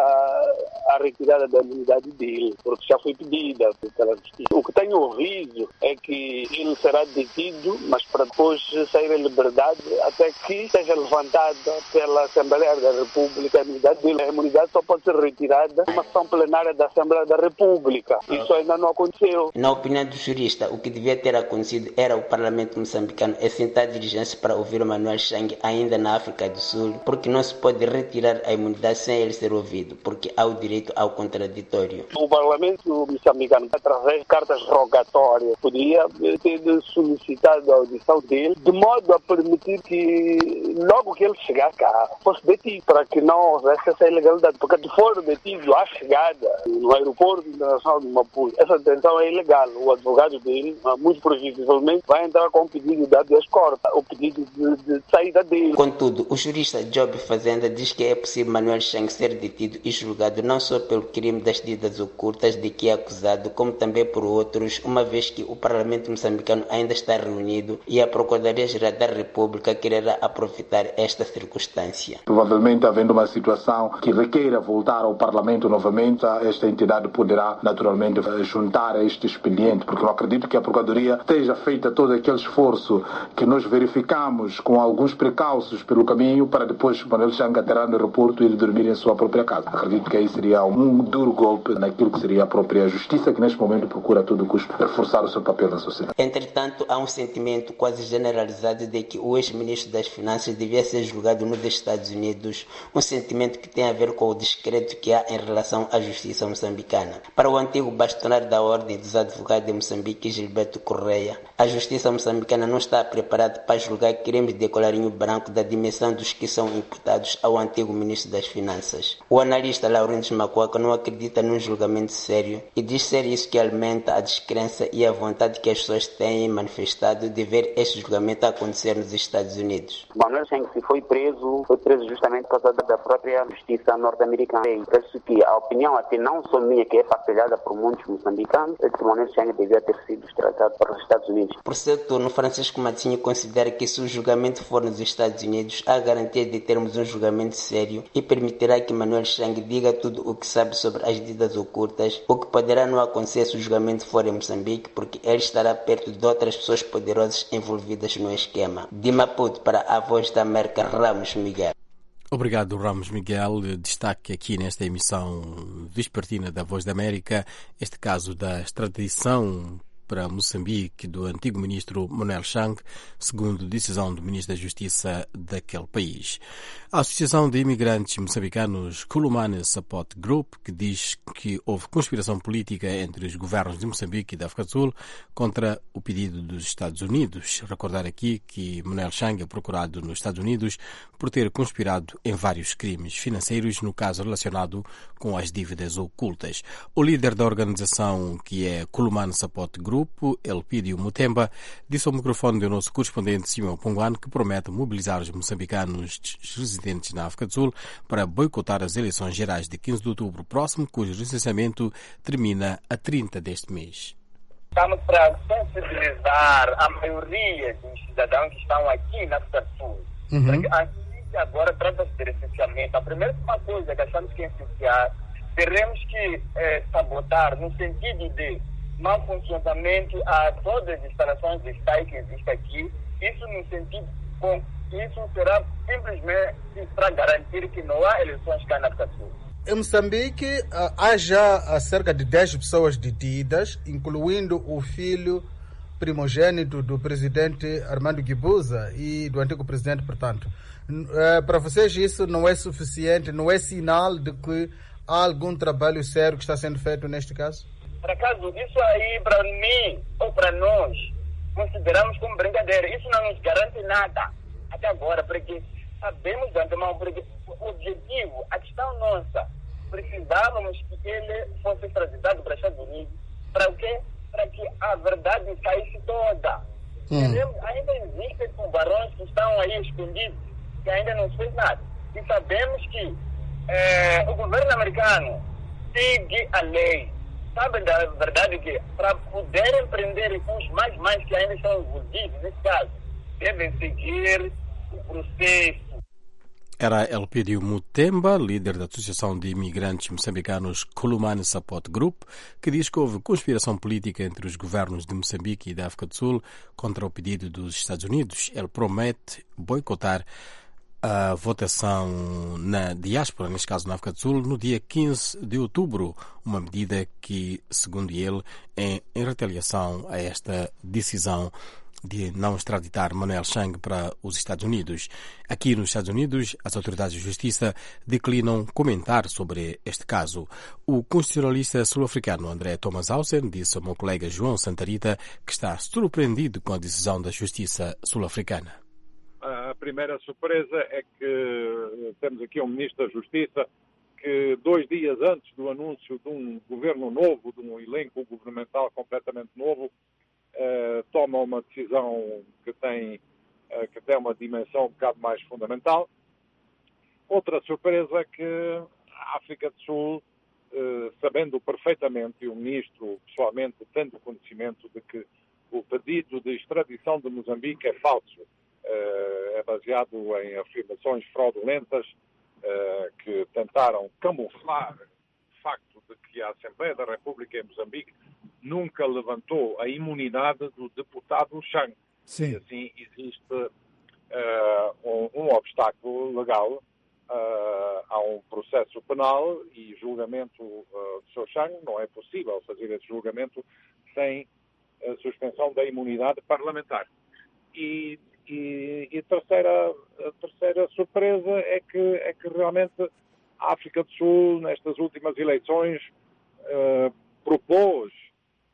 a retirada da imunidade dele, porque já foi pedida pela Justiça. O que tenho ouvido é que ele será detido, mas para depois sair em liberdade até que seja levantada pela Assembleia da República a imunidade dele. A imunidade só pode ser retirada numa sessão plenária da Assembleia da República. Isso ainda não aconteceu. Na opinião do jurista, o que devia ter acontecido era o Parlamento moçambicano assentar diligência para ouvir o Manuel Chang ainda na África do Sul, porque não se pode retirar a imunidade sem ele ser ouvido, porque há o direito ao contraditório. O Parlamento moçambicano, através de cartas rogatórias, poderia ter solicitado a audição dele, de modo a permitir que, logo que ele chegar cá, fosse detido, para que não houvesse essa ilegalidade, porque se for detido à chegada no aeroporto internacional de Maputo, essa detenção é ilegal. O advogado dele, muito previsivelmente, vai entrar com o pedido de habeas corpus, o pedido de saída dele. Contudo, o jurista Job Fazenda diz que é possível Manuel Chang ser detido e julgado não só pelo crime das dívidas ocultas de que é acusado, como também por outros, uma vez que o Parlamento moçambicano ainda está reunido e a Procuradoria-Geral da República quererá aproveitar esta circunstância. Provavelmente, havendo uma situação que requeira voltar ao Parlamento novamente, esta entidade poderá naturalmente juntar a este expediente, porque eu acredito que a Procuradoria esteja feita todo aquele esforço que nós verificamos com alguns precalços pelo caminho para depois Manuel Chang aterrar no aeroporto e ele dormir em sua própria casa. Acredito que aí seria um duro golpe naquilo que seria a própria justiça, que neste momento procura a todo custo reforçar o seu papel na sociedade. Entretanto, há um sentimento quase generalizado de que o ex-ministro das Finanças devia ser julgado nos Estados Unidos, um sentimento que tem a ver com o descrédito que há em relação à justiça moçambicana. Para o antigo bastonário da Ordem dos Advogados de Moçambique, Gilberto Correia, a justiça moçambicana não está preparada para julgar crimes de colarinho branco da dimensão dos que são imputados ao antigo ministro das Finanças. O analista Laurentes Macuaca não acredita num julgamento sério e diz ser isso que alimenta a descrença e a vontade que as pessoas têm manifestado de ver este julgamento acontecer nos Estados Unidos. Manuel Chang, se foi preso justamente por causa da própria justiça norte-americana. Penso que a opinião até não só minha, que é partilhada por muitos moçambicanos, é que Manuel Chang devia ter sido extraditado para os Estados Unidos. Por seu turno, Francisco Matinho considera que se o julgamento for nos Estados Unidos, há garantia de termos um julgamento sério e permitirá que Manuel Chang diga tudo o que sabe sobre as dívidas ocultas, o que poderá não acontecer se o julgamento for em Moçambique, porque ele estará perto de outras pessoas poderosas envolvidas no esquema. De Maputo para a Voz da América, Ramos Miguel. Obrigado, Ramos Miguel. Destaque aqui nesta emissão vespertina da Voz da América este caso da extradição para Moçambique do antigo ministro Manuel Chang, segundo decisão do ministro da Justiça daquele país. A Associação de Imigrantes Moçambicanos Kulumane Support Group, que diz que houve conspiração política entre os governos de Moçambique e da África do Sul contra o pedido dos Estados Unidos. Recordar aqui que Manuel Chang é procurado nos Estados Unidos por ter conspirado em vários crimes financeiros, no caso relacionado com as dívidas ocultas. O líder da organização, que é Kulumane Support Group, Elpidio Mutemba, disse ao microfone do nosso correspondente Simão Ponguan que promete mobilizar os moçambicanos residentes na África do Sul para boicotar as eleições gerais de 15 de outubro próximo, cujo licenciamento termina a 30 deste mês. Estamos para sensibilizar a maioria dos cidadãos que estão aqui na África do Sul. Porque agora trata-se de licenciamento. A primeira coisa que achamos que é essencial, teremos que sabotar no sentido de mau funcionamento a todas as instalações de STAI que existem aqui. Isso no sentido isso será simplesmente para garantir que não há eleições cá na África do Sul. Em Moçambique, há já cerca de 10 pessoas detidas, incluindo o filho primogênito do presidente Armando Guebuza e do antigo presidente, portanto. Para vocês isso não é suficiente, não é sinal de que há algum trabalho sério que está sendo feito neste caso? Por acaso, isso aí para mim ou para nós consideramos como brincadeira. Isso não nos garante nada até agora, porque sabemos de antemão, porque o objetivo, a questão nossa, precisávamos que ele fosse extraditado para os Estados Unidos. Para o quê? Para que a verdade caísse toda. Ainda existem tubarões que estão aí escondidos, que ainda não se fez nada. E sabemos que o governo americano segue a lei. Sabem da verdade que para poderem prender os mais que ainda estão envolvidos nesse caso, devem seguir o processo. Era Elpidio Mutemba, líder da Associação de Imigrantes Moçambicanos Kulumane Support Group, que diz que houve conspiração política entre os governos de Moçambique e da África do Sul contra o pedido dos Estados Unidos. Ele promete boicotar a votação na diáspora, neste caso na África do Sul, no dia 15 de outubro, uma medida que, segundo ele, é em retaliação a esta decisão de não extraditar Manuel Chang para os Estados Unidos. Aqui nos Estados Unidos, as autoridades de justiça declinam comentar sobre este caso. O constitucionalista sul-africano André Thomas Hausen disse ao meu colega João Santarita que está surpreendido com a decisão da justiça sul-africana. A primeira surpresa é que temos aqui um ministro da Justiça que 2 dias antes do anúncio de um governo novo, de um elenco governamental completamente novo, toma uma decisão que tem uma dimensão um bocado mais fundamental. Outra surpresa é que a África do Sul, sabendo perfeitamente, e o ministro pessoalmente tendo conhecimento de que o pedido de extradição de Moçambique é falso, é baseado em afirmações fraudulentas que tentaram camuflar o facto de que a Assembleia da República em Moçambique nunca levantou a imunidade do deputado Chang. Sim. E assim existe um obstáculo legal a um processo penal e julgamento do Sr. Chang. Não é possível fazer esse julgamento sem a suspensão da imunidade parlamentar. E a terceira surpresa é que realmente a África do Sul, nestas últimas eleições, propôs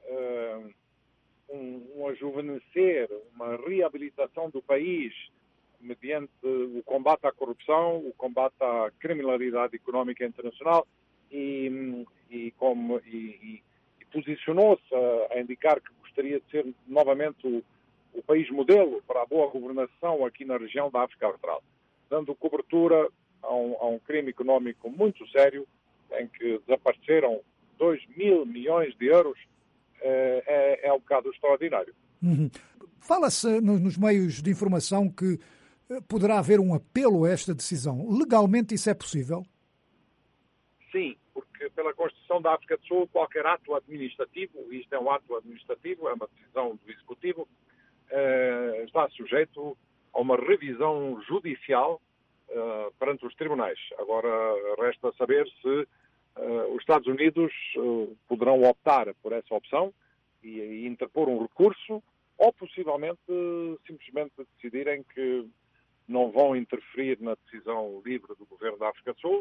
um ajuvenescer, uma reabilitação do país mediante o combate à corrupção, o combate à criminalidade económica internacional e posicionou-se a indicar que gostaria de ser novamente o país modelo para a boa governação aqui na região da África Austral, dando cobertura a um crime económico muito sério, em que desapareceram 2.000 milhões de euros, é um bocado extraordinário. Fala-se nos meios de informação que poderá haver um apelo a esta decisão. Legalmente isso é possível? Sim, porque pela Constituição da África do Sul, qualquer ato administrativo, e isto é um ato administrativo, é uma decisão do Executivo, está sujeito a uma revisão judicial perante os tribunais. Agora resta saber se os Estados Unidos poderão optar por essa opção e interpor um recurso, ou possivelmente simplesmente decidirem que não vão interferir na decisão livre do governo da África do Sul.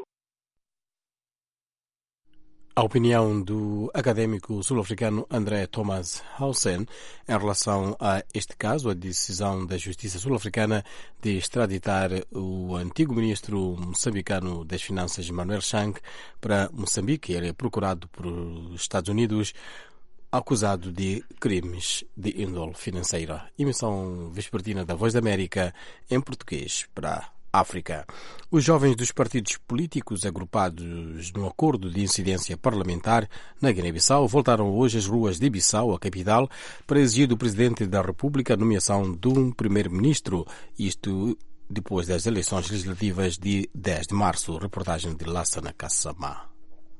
A opinião do académico sul-africano André Thomas Hausen em relação a este caso, a decisão da Justiça sul-africana de extraditar o antigo ministro moçambicano das Finanças, Manuel Chang, para Moçambique. Ele é procurado pelos Estados Unidos, acusado de crimes de índole financeira. Emissão vespertina da Voz da América em português para África. Os jovens dos partidos políticos agrupados no acordo de incidência parlamentar na Guiné-Bissau voltaram hoje às ruas de Bissau, a capital, para exigir do Presidente da República a nomeação de um primeiro-ministro, isto depois das eleições legislativas de 10 de março. Reportagem de Lassana Kassamá.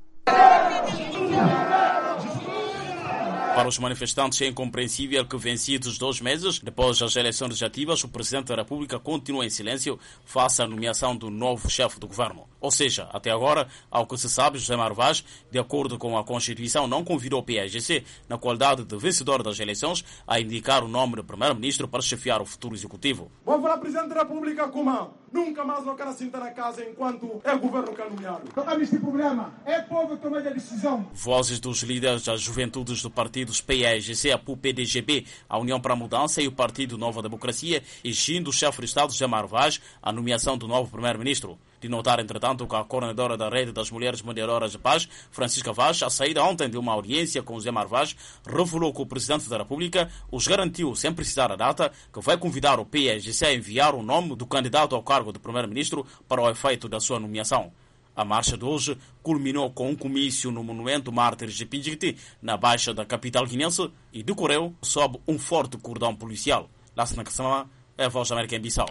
Para os manifestantes é incompreensível que, vencidos 2 meses depois das eleições legislativas, o Presidente da República continue em silêncio face à nomeação do novo chefe do governo. Ou seja, até agora, ao que se sabe, José Mário Vaz, de acordo com a Constituição, não convidou o PAIGC, na qualidade de vencedor das eleições, a indicar o nome do Primeiro-Ministro para chefiar o futuro executivo. Vou falar Presidente da República como nunca mais não quero sentar na casa enquanto é o governo que é nomeado. Tocar neste problema, é o povo que toma a decisão. Vozes dos líderes das juventudes do partido PAIGC, a PUPDGB, a União para a Mudança e o Partido Nova Democracia, exigindo o chefe de Estado, José Mário Vaz, a nomeação do novo Primeiro-Ministro. De notar, entretanto, que a coordenadora da Rede das Mulheres Mediadoras de Paz, Francisca Vaz, a saída ontem de uma audiência com José Mário Vaz, revelou que o Presidente da República os garantiu, sem precisar a data, que vai convidar o PAIGC a enviar o nome do candidato ao cargo de Primeiro-Ministro para o efeito da sua nomeação. A marcha de hoje culminou com um comício no Monumento Mártires de Pindjiti, na baixa da capital guinense, e decorreu sob um forte cordão policial. Lassana Kassamá, é a Voz da América em Bissau.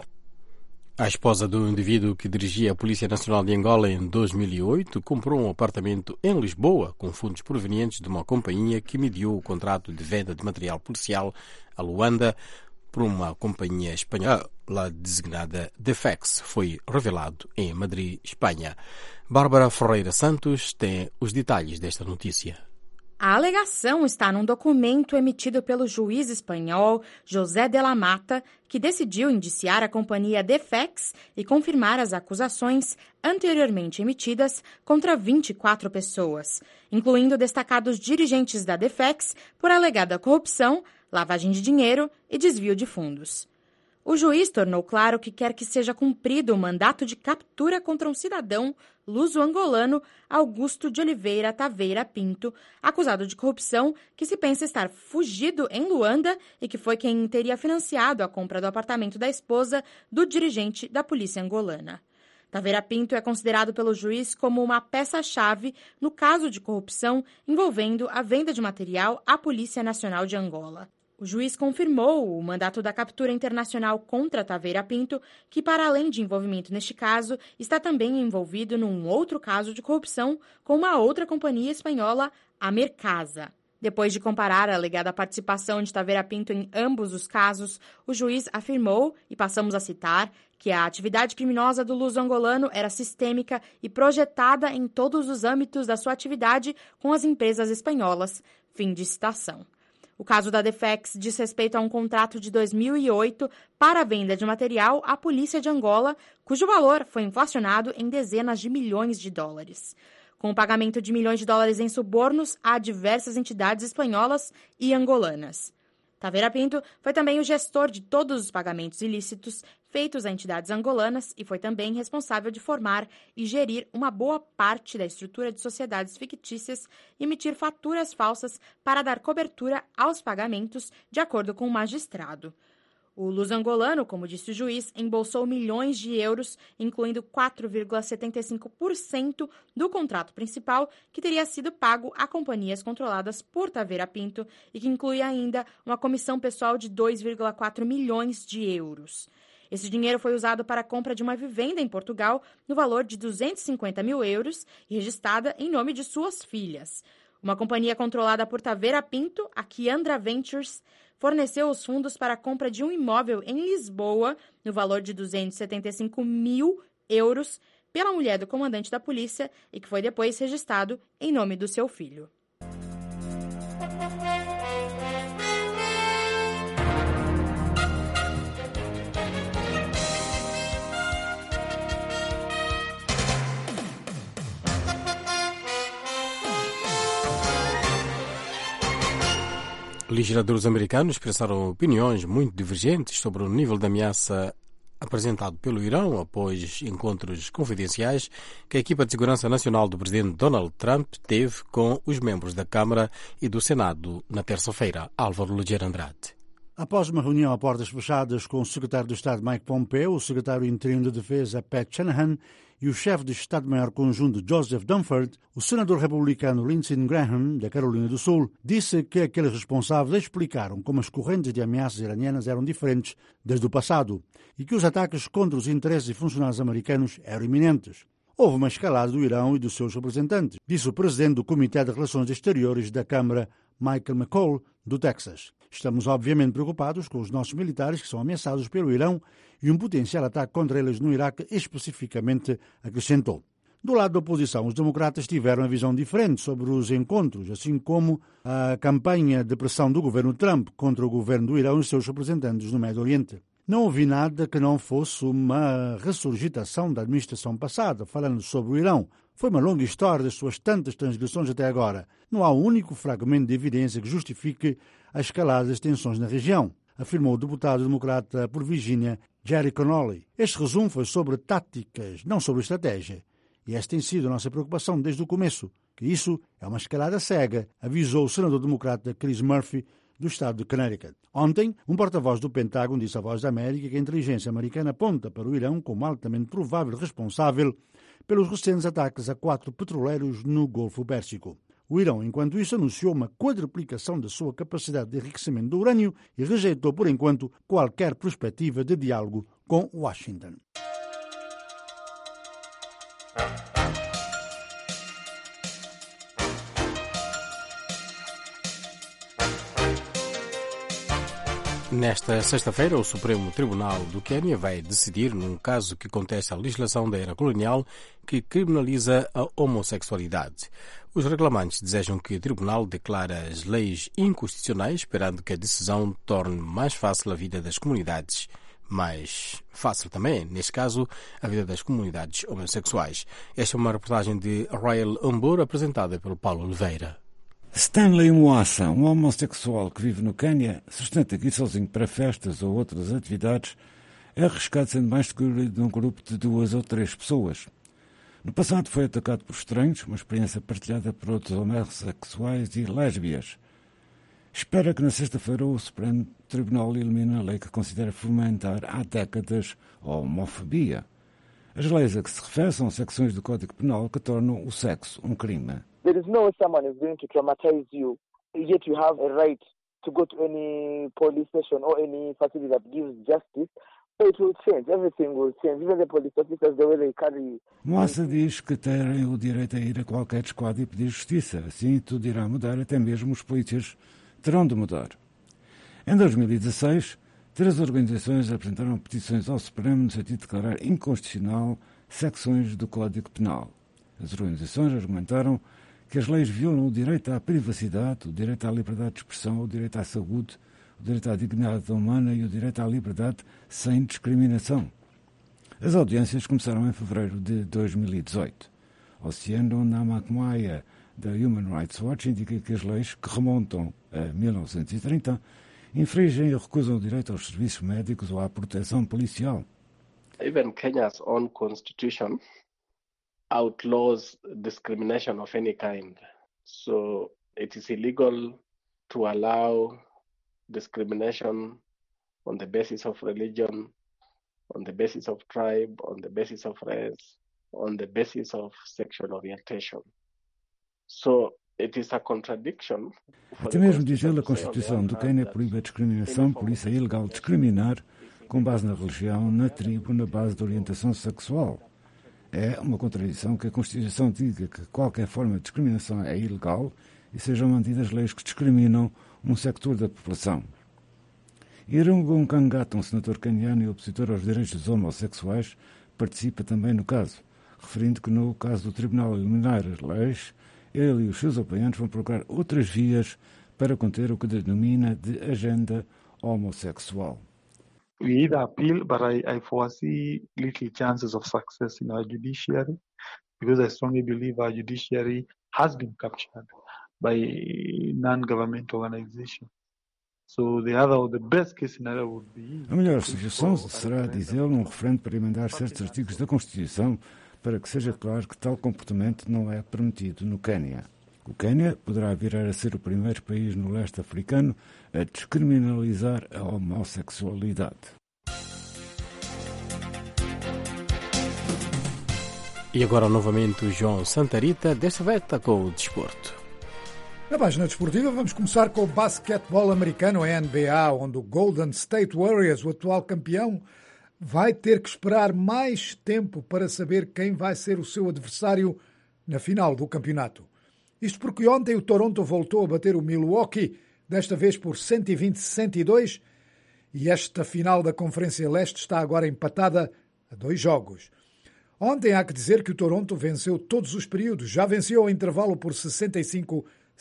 A esposa do indivíduo que dirigia a Polícia Nacional de Angola em 2008 comprou um apartamento em Lisboa com fundos provenientes de uma companhia que mediou o contrato de venda de material policial a Luanda por uma companhia espanhola designada Defex, foi revelado em Madrid, Espanha. Bárbara Ferreira Santos tem os detalhes desta notícia. A alegação está num documento emitido pelo juiz espanhol José de la Mata, que decidiu indiciar a companhia Defex e confirmar as acusações anteriormente emitidas contra 24 pessoas, incluindo destacados dirigentes da Defex por alegada corrupção, lavagem de dinheiro e desvio de fundos. O juiz tornou claro que quer que seja cumprido o mandato de captura contra um cidadão luso-angolano, Augusto de Oliveira Taveira Pinto, acusado de corrupção, que se pensa estar fugido em Luanda e que foi quem teria financiado a compra do apartamento da esposa do dirigente da polícia angolana. Taveira Pinto é considerado pelo juiz como uma peça-chave no caso de corrupção envolvendo a venda de material à Polícia Nacional de Angola. O juiz confirmou o mandato da captura internacional contra Taveira Pinto, que, para além de envolvimento neste caso, está também envolvido num outro caso de corrupção com uma outra companhia espanhola, a Mercasa. Depois de comparar a alegada participação de Taveira Pinto em ambos os casos, o juiz afirmou, e passamos a citar, que a atividade criminosa do luso-angolano era sistêmica e projetada em todos os âmbitos da sua atividade com as empresas espanholas. Fim de citação. O caso da Defex diz respeito a um contrato de 2008 para a venda de material à polícia de Angola, cujo valor foi inflacionado em dezenas de milhões de dólares. Com o pagamento de milhões de dólares em subornos a diversas entidades espanholas e angolanas. Taveira Pinto foi também o gestor de todos os pagamentos ilícitos feitos a entidades angolanas e foi também responsável de formar e gerir uma boa parte da estrutura de sociedades fictícias e emitir faturas falsas para dar cobertura aos pagamentos, de acordo com o magistrado. O luso-angolano, como disse o juiz, embolsou milhões de euros, incluindo 4,75% do contrato principal, que teria sido pago a companhias controladas por Taveira Pinto e que inclui ainda uma comissão pessoal de 2,4 milhões de euros. Esse dinheiro foi usado para a compra de uma vivenda em Portugal no valor de 250 mil euros e registrada em nome de suas filhas. Uma companhia controlada por Taveira Pinto, a Kiandra Ventures, forneceu os fundos para a compra de um imóvel em Lisboa, no valor de 275 mil euros, pela mulher do comandante da polícia e que foi depois registrado em nome do seu filho. Legisladores americanos expressaram opiniões muito divergentes sobre o nível de ameaça apresentado pelo Irão após encontros confidenciais que a equipa de segurança nacional do presidente Donald Trump teve com os membros da Câmara e do Senado na terça-feira. Álvaro Ligeiro Andrade. Após uma reunião a portas fechadas com o secretário de Estado Mike Pompeo, o secretário interino de Defesa Pat Shanahan e o chefe de Estado-Maior Conjunto Joseph Dunford, o senador republicano Lindsey Graham, da Carolina do Sul, disse que aqueles responsáveis explicaram como as correntes de ameaças iranianas eram diferentes desde o passado e que os ataques contra os interesses e funcionários americanos eram iminentes. Houve uma escalada do Irão e dos seus representantes, disse o presidente do Comitê de Relações Exteriores da Câmara, Michael McCall, do Texas. Estamos obviamente preocupados com os nossos militares que são ameaçados pelo Irão e um potencial ataque contra eles no Iraque, especificamente, acrescentou. Do lado da oposição, os democratas tiveram uma visão diferente sobre os encontros, assim como a campanha de pressão do governo Trump contra o governo do Irão e seus representantes no Médio Oriente. Não ouvi nada que não fosse uma ressurgitação da administração passada, falando sobre o Irão. Foi uma longa história das suas tantas transgressões até agora. Não há um único fragmento de evidência que justifique a escalada das tensões na região, afirmou o deputado democrata por Virgínia, Jerry Connolly. Este resumo foi sobre táticas, não sobre estratégia. E esta tem sido a nossa preocupação desde o começo, que isso é uma escalada cega, avisou o senador democrata Chris Murphy, do estado de Connecticut. Ontem, um porta-voz do Pentágono disse à Voz da América que a inteligência americana aponta para o Irão como altamente provável responsável pelos recentes ataques a 4 petroleiros no Golfo Pérsico. O Irão, enquanto isso, anunciou uma quadruplicação da sua capacidade de enriquecimento do urânio e rejeitou, por enquanto, qualquer perspectiva de diálogo com Washington. Nesta sexta-feira, o Supremo Tribunal do Quênia vai decidir num caso que contesta a legislação da era colonial que criminaliza a homossexualidade. Os reclamantes desejam que o tribunal declare as leis inconstitucionais, esperando que a decisão torne mais fácil a vida das comunidades. Mais fácil também, neste caso, a vida das comunidades homossexuais. Esta é uma reportagem de Rael Umbur, apresentada pelo Paulo Oliveira. Stanley Mwasa, um homossexual que vive no Quênia, sustenta que ir sozinho para festas ou outras atividades é arriscado, sendo mais seguro de um grupo de 2 ou 3 pessoas. No passado foi atacado por estranhos, uma experiência partilhada por outros homossexuais e lésbias. Espera que na sexta-feira o Supremo Tribunal elimine a lei que considera fomentar há décadas a homofobia. As leis a que se refere são secções do Código Penal que tornam o sexo um crime. There is no way someone is going to traumatize you, yet you have a right to go to any police station or any facility that gives justice. So it will change. Everything will change. Even the police officers, the way they carry... Moassa diz que terem o direito a ir a qualquer esquadro e pedir justiça. Assim tudo irá mudar, até mesmo os polícias terão de mudar. Em 2016, 3 organizações apresentaram petições ao Supremo no sentido de declarar inconstitucional secções do Código Penal. As organizações argumentaram que as leis violam o direito à privacidade, o direito à liberdade de expressão, o direito à saúde, o direito à dignidade humana e o direito à liberdade sem discriminação. As audiências começaram em fevereiro de 2018. Oceano Namakmaya, da Human Rights Watch, indica que as leis, que remontam a 1930, infringem e recusam o direito aos serviços médicos ou à proteção policial. Even Kenya's own constitution outlaws discrimination of any kind. So it is illegal to allow discrimination on the basis of religion, on the basis of tribe, on the basis of race, on the basis of sexual orientation. So it is a contradiction. Até mesmo, diz ele, a Constituição do Quênia proíbe a discriminação, por isso é ilegal discriminar com base na religião, na tribo, na base da orientação sexual. É uma contradição que a Constituição diga que qualquer forma de discriminação é ilegal e sejam mantidas leis que discriminam um sector da população. Irungu Kangata, um senador queniano e opositor aos direitos dos homossexuais, participa também no caso, referindo que no caso do Tribunal eliminar as leis, ele e os seus apoiantes vão procurar outras vias para conter o que denomina de agenda homossexual. We either appeal, but I foresee little chances of success in our judiciary because I strongly believe our judiciary has been captured by non-governmental organizations. So the best case scenario would be... A melhor sugestão será, diz ele, um referendo para emendar certos artigos da Constituição para que seja claro que tal comportamento não é permitido no Quênia. O Quênia poderá virar a ser o primeiro país no leste africano a descriminalizar a homossexualidade. E agora novamente o João Santarita, desta vez com o desporto. Na página desportiva vamos começar com o basquetebol americano, a NBA, onde o Golden State Warriors, o atual campeão, vai ter que esperar mais tempo para saber quem vai ser o seu adversário na final do campeonato. Isto porque ontem o Toronto voltou a bater o Milwaukee, desta vez por 120-102, e esta final da Conferência Leste está agora empatada a 2 jogos. Ontem há que dizer que o Toronto venceu todos os períodos, já venceu ao intervalo por 65-58.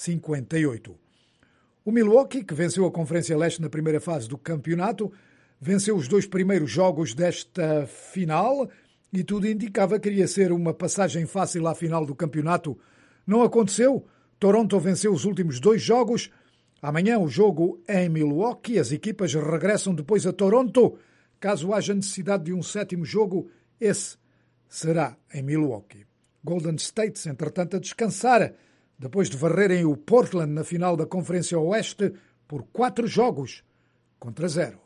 O Milwaukee, que venceu a Conferência Leste na primeira fase do campeonato, venceu os 2 primeiros jogos desta final e tudo indicava que iria ser uma passagem fácil à final do campeonato. Não aconteceu. Toronto venceu os últimos 2 jogos. Amanhã o jogo é em Milwaukee. As equipas regressam depois a Toronto. Caso haja necessidade de um 7º jogo, esse será em Milwaukee. Golden State, entretanto, a descansar, depois de varrerem o Portland na final da Conferência Oeste por 4-0.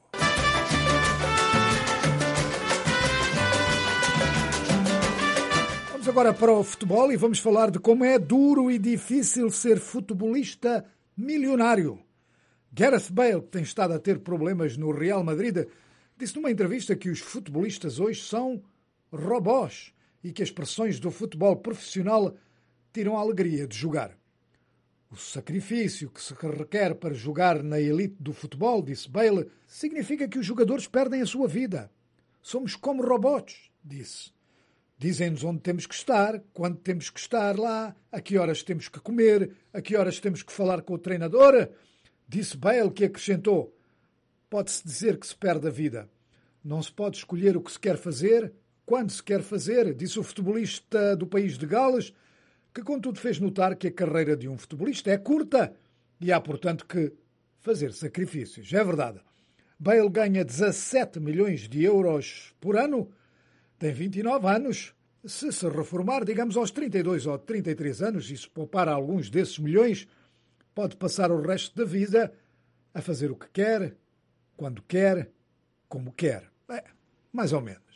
Vamos agora para o futebol e vamos falar de como é duro e difícil ser futebolista milionário. Gareth Bale, que tem estado a ter problemas no Real Madrid, disse numa entrevista que os futebolistas hoje são robôs e que as pressões do futebol profissional tiram a alegria de jogar. O sacrifício que se requer para jogar na elite do futebol, disse Bale, significa que os jogadores perdem a sua vida. Somos como robôs, disse. Dizem-nos onde temos que estar, quando temos que estar lá, a que horas temos que comer, a que horas temos que falar com o treinador. Disse Bale, que acrescentou, pode-se dizer que se perde a vida. Não se pode escolher o que se quer fazer, quando se quer fazer, disse o futebolista do país de Gales, que contudo fez notar que a carreira de um futebolista é curta e há, portanto, que fazer sacrifícios. É verdade. Bale ganha 17 milhões de euros por ano, tem 29 anos. Se reformar, digamos, aos 32 ou 33 anos, e se poupar alguns desses milhões, pode passar o resto da vida a fazer o que quer, quando quer, como quer. Mais ou menos.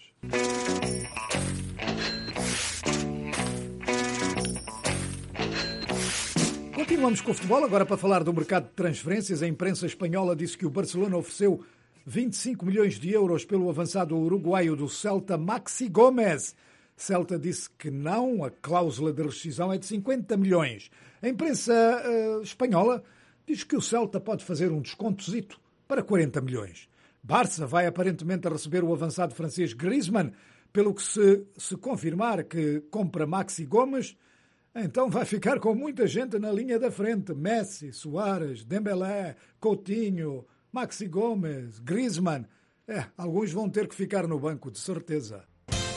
Continuamos com o futebol, agora para falar do mercado de transferências. A imprensa espanhola disse que o Barcelona ofereceu 25 milhões de euros pelo avançado uruguaio do Celta, Maxi Gómez. Celta disse que não, a cláusula de rescisão é de 50 milhões. A imprensa espanhola diz que o Celta pode fazer um descontozito para 40 milhões. Barça vai aparentemente receber o avançado francês Griezmann, pelo que se confirmar que compra Maxi Gómez, então vai ficar com muita gente na linha da frente. Messi, Suárez, Dembélé, Coutinho, Maxi Gómez, Griezmann. Alguns vão ter que ficar no banco, de certeza.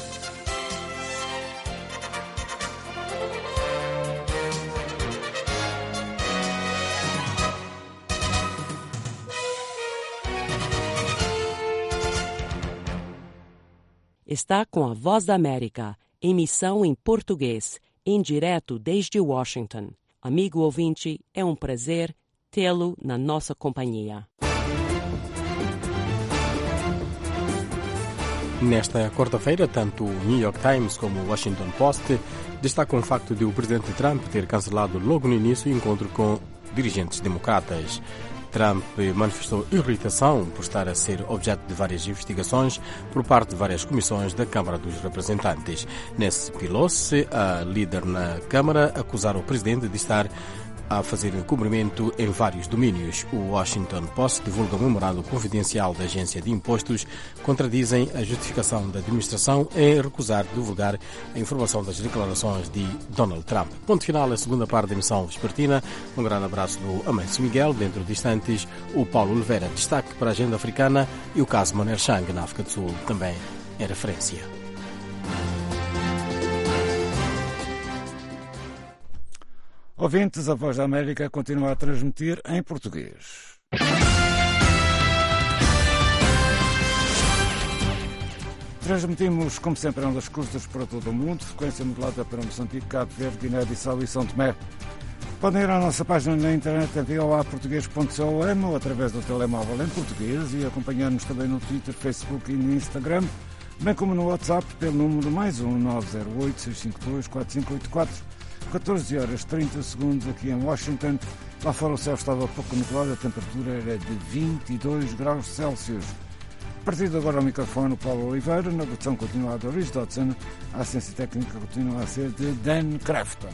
Está com a Voz da América, emissão em português, em direto desde Washington. Amigo ouvinte, é um prazer tê-lo na nossa companhia. Nesta quarta-feira, tanto o New York Times como o Washington Post destacam o facto de o presidente Trump ter cancelado logo no início o encontro com dirigentes democratas. Trump manifestou irritação por estar a ser objeto de várias investigações por parte de várias comissões da Câmara dos Representantes. Nancy Pelosi, a líder na Câmara, acusaram o presidente de estar a fazer encobrimento em vários domínios. O Washington Post divulga um memorando confidencial da Agência de Impostos que contradizem a justificação da administração em recusar divulgar a informação das declarações de Donald Trump. Ponto final à segunda parte da emissão vespertina. Um grande abraço do Amancio Miguel. Dentro de instantes, o Paulo Oliveira. Destaque para a agenda africana e o caso Moner Chang na África do Sul também é referência. Ouvintes, a Voz da América continua a transmitir em português. Transmitimos, como sempre, em ondas curtas para todo o mundo, frequência modulada para Moçambique, Cabo Verde, Guiné-Bissau e São Tomé. Podem ir à nossa página na internet voaportugues.com ou através do telemóvel em português e acompanhar-nos também no Twitter, Facebook e no Instagram, bem como no WhatsApp pelo número +1 908 652 4584. 14 horas 30 segundos aqui em Washington. Lá fora o céu estava pouco nublado, a temperatura era de 22 graus Celsius. A partir de agora ao microfone o Paulo Oliveira, na produção continua a Doris Dodson, a assistência técnica continua a ser de Dan Crafton.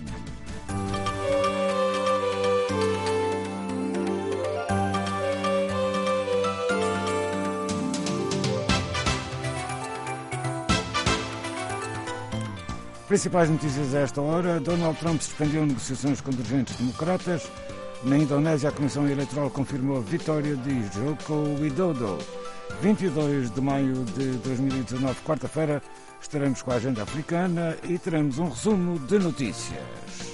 Principais notícias a esta hora. Donald Trump suspendeu negociações com dirigentes democratas. Na Indonésia, a Comissão Eleitoral confirmou a vitória de Joko Widodo. 22 de maio de 2019, quarta-feira, estaremos com a agenda africana e teremos um resumo de notícias.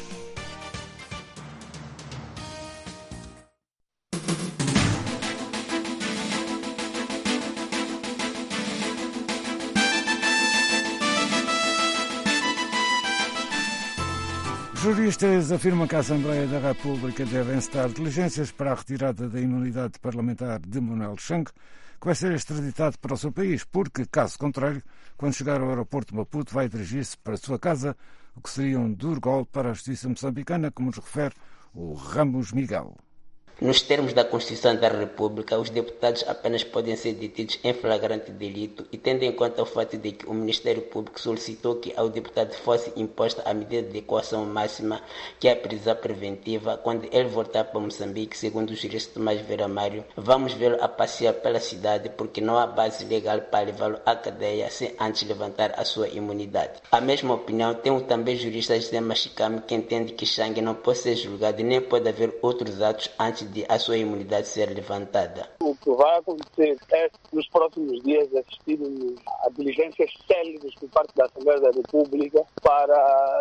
Juristas afirmam que a Assembleia da República deve encetar diligências para a retirada da imunidade parlamentar de Manuel Chang, que vai ser extraditado para o seu país, porque, caso contrário, quando chegar ao aeroporto de Maputo, vai dirigir-se para a sua casa, o que seria um duro golpe para a justiça moçambicana, como nos refere o Ramos Miguel. Nos termos da Constituição da República, os deputados apenas podem ser detidos em flagrante delito e tendo em conta o fato de que o Ministério Público solicitou que ao deputado fosse imposta a medida de coação máxima, que é a prisão preventiva, quando ele voltar para Moçambique, segundo o jurista Tomás Vera Mário, vamos vê-lo a passear pela cidade porque não há base legal para levá-lo à cadeia sem antes levantar a sua imunidade. A mesma opinião tem o também jurista José Machicame, que entende que Chang não pode ser julgado e nem pode haver outros atos antes de a sua imunidade ser levantada. O que vai acontecer é, nos próximos dias, assistirmos a diligências céleres por parte da Assembleia da República para